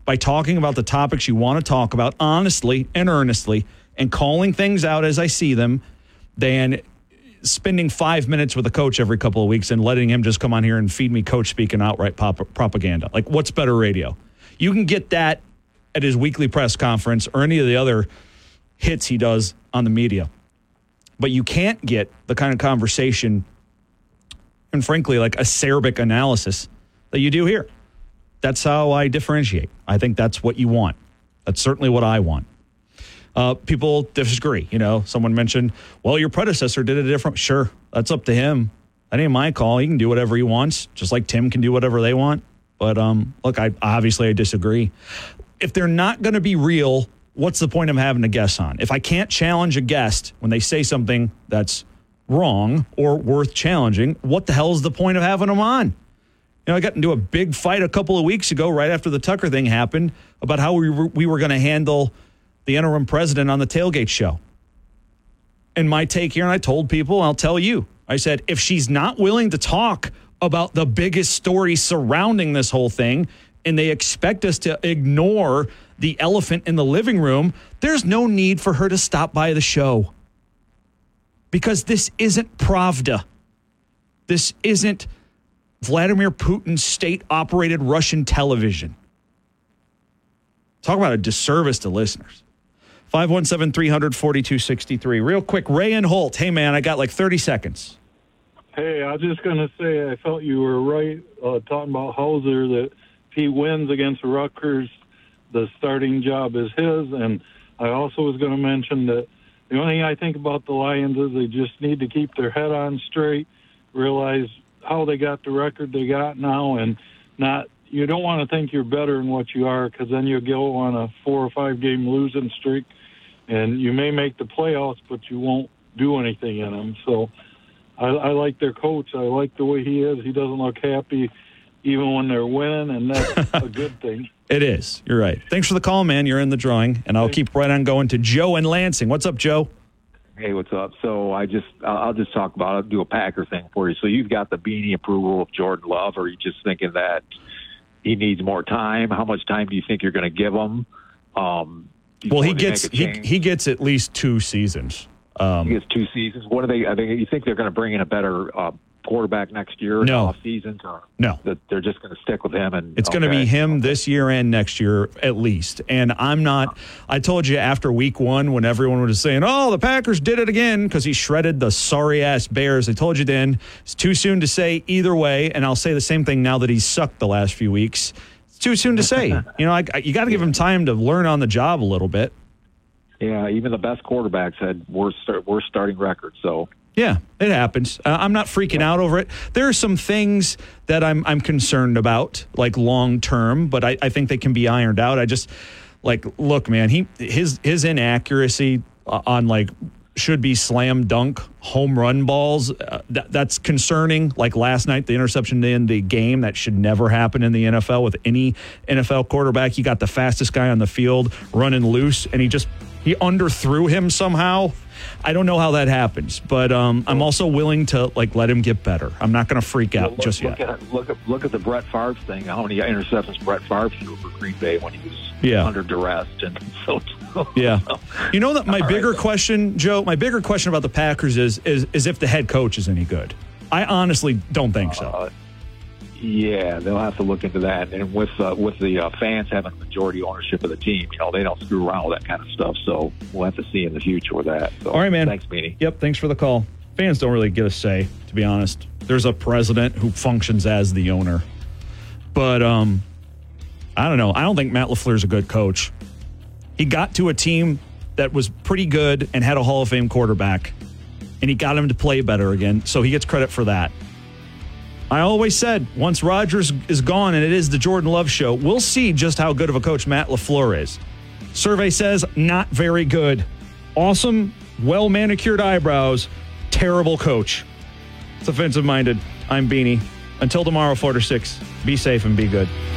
by talking about the topics you want to talk about honestly and earnestly and calling things out as I see them than spending five minutes with a coach every couple of weeks and letting him just come on here and feed me coach speak and outright pop- propaganda. Like, what's better radio? You can get that at his weekly press conference or any of the other hits he does on the media. But you can't get the kind of conversation and, frankly, like acerbic analysis that you do here. That's how I differentiate. I think that's what you want. That's certainly what I want. Uh, people disagree. You know, someone mentioned, well, your predecessor did it different. Sure, that's up to him. That ain't my call. He can do whatever he wants, just like Tim can do whatever they want. But um, look, I obviously I disagree. If they're not going to be real, what's the point of having a guest on? If I can't challenge a guest when they say something that's wrong or worth challenging, what the hell is the point of having them on? You know, I got into a big fight a couple of weeks ago right after the Tucker thing happened about how we were, we were going to handle the interim president on the Tailgate show. And my take here, and I told people, I'll tell you, I said, if she's not willing to talk about the biggest story surrounding this whole thing and they expect us to ignore the elephant in the living room, there's no need for her to stop by the show. Because this isn't Pravda. This isn't Vladimir Putin's state-operated Russian television. Talk about a disservice to listeners. five one seven, three hundred, forty-two sixty-three. Real quick, Ray and Holt. Hey, man, I got like thirty seconds. Hey, I was just going to say I felt you were right uh, talking about Hauser, that if he wins against Rutgers, the starting job is his. And I also was going to mention that the only thing I think about the Lions is they just need to keep their head on straight, realize how they got the record they got now, and not you don't want to think you're better than what you are, because then you'll go on a four or five game losing streak, and you may make the playoffs, but you won't do anything in them. So I, I like their coach. I like the way he is. He doesn't look happy even when they're winning, and that's a good thing. It is. You're right. Thanks for the call, man. You're in the drawing, and I'll keep right on going to Joe in Lansing. What's up, Joe? Hey, what's up? So I just, I'll just talk about, I'll do a Packer thing for you. So you've got the Beanie approval of Jordan Love, or are you just thinking that he needs more time? How much time do you think you're going to give him? Um, well, he gets he, he gets at least two seasons. Um, he gets two seasons. What are they? I think you think they're going to bring in a better uh, quarterback next year? No. Off seasons? Or no. That they're just going to stick with him, and it's okay. going to be him this year and next year at least. And I'm not. I told you after week one when everyone was saying, "Oh, the Packers did it again" because he shredded the sorry ass Bears. I told you then it's too soon to say either way, and I'll say the same thing now that he's sucked the last few weeks. It's too soon to say. You know, I, I, you got to give him time to learn on the job a little bit. Yeah, even the best quarterbacks had worse worse starting records. So. Yeah, it happens. Uh, I'm not freaking out over it. There are some things that I'm I'm concerned about, like long term, but I, I think they can be ironed out. I just like look, man. He his his inaccuracy on like should be slam dunk home run balls. Uh, that, that's concerning. Like last night, the interception in the game that should never happen in the N F L with any N F L quarterback. You got the fastest guy on the field running loose, and he just he underthrew him somehow. I don't know how that happens, but um, I'm also willing to like let him get better. I'm not going to freak out look, just look yet. At, look at look at the Brett Favre thing. How many interceptions Brett Favre threw for Green Bay when he was yeah. under duress, and so yeah. You know that my All bigger right. question, Joe. My bigger question about the Packers is is is if the head coach is any good. I honestly don't think so. Uh, yeah, they'll have to look into that. And with uh, with the uh, fans having majority ownership of the team, you know, they don't screw around with that kind of stuff. So we'll have to see in the future with that. So, all right, man. Thanks, Beanie. Yep, thanks for the call. Fans don't really get a say, to be honest. There's a president who functions as the owner. But um, I don't know. I don't think Matt LaFleur's a good coach. He got to a team that was pretty good and had a Hall of Fame quarterback, and he got him to play better again, so he gets credit for that. I always said, once Rodgers is gone and it is the Jordan Love show, we'll see just how good of a coach Matt LaFleur is. Survey says not very good. Awesome, well-manicured eyebrows, terrible coach. It's offensive-minded. I'm Beanie. Until tomorrow, four to six, be safe and be good.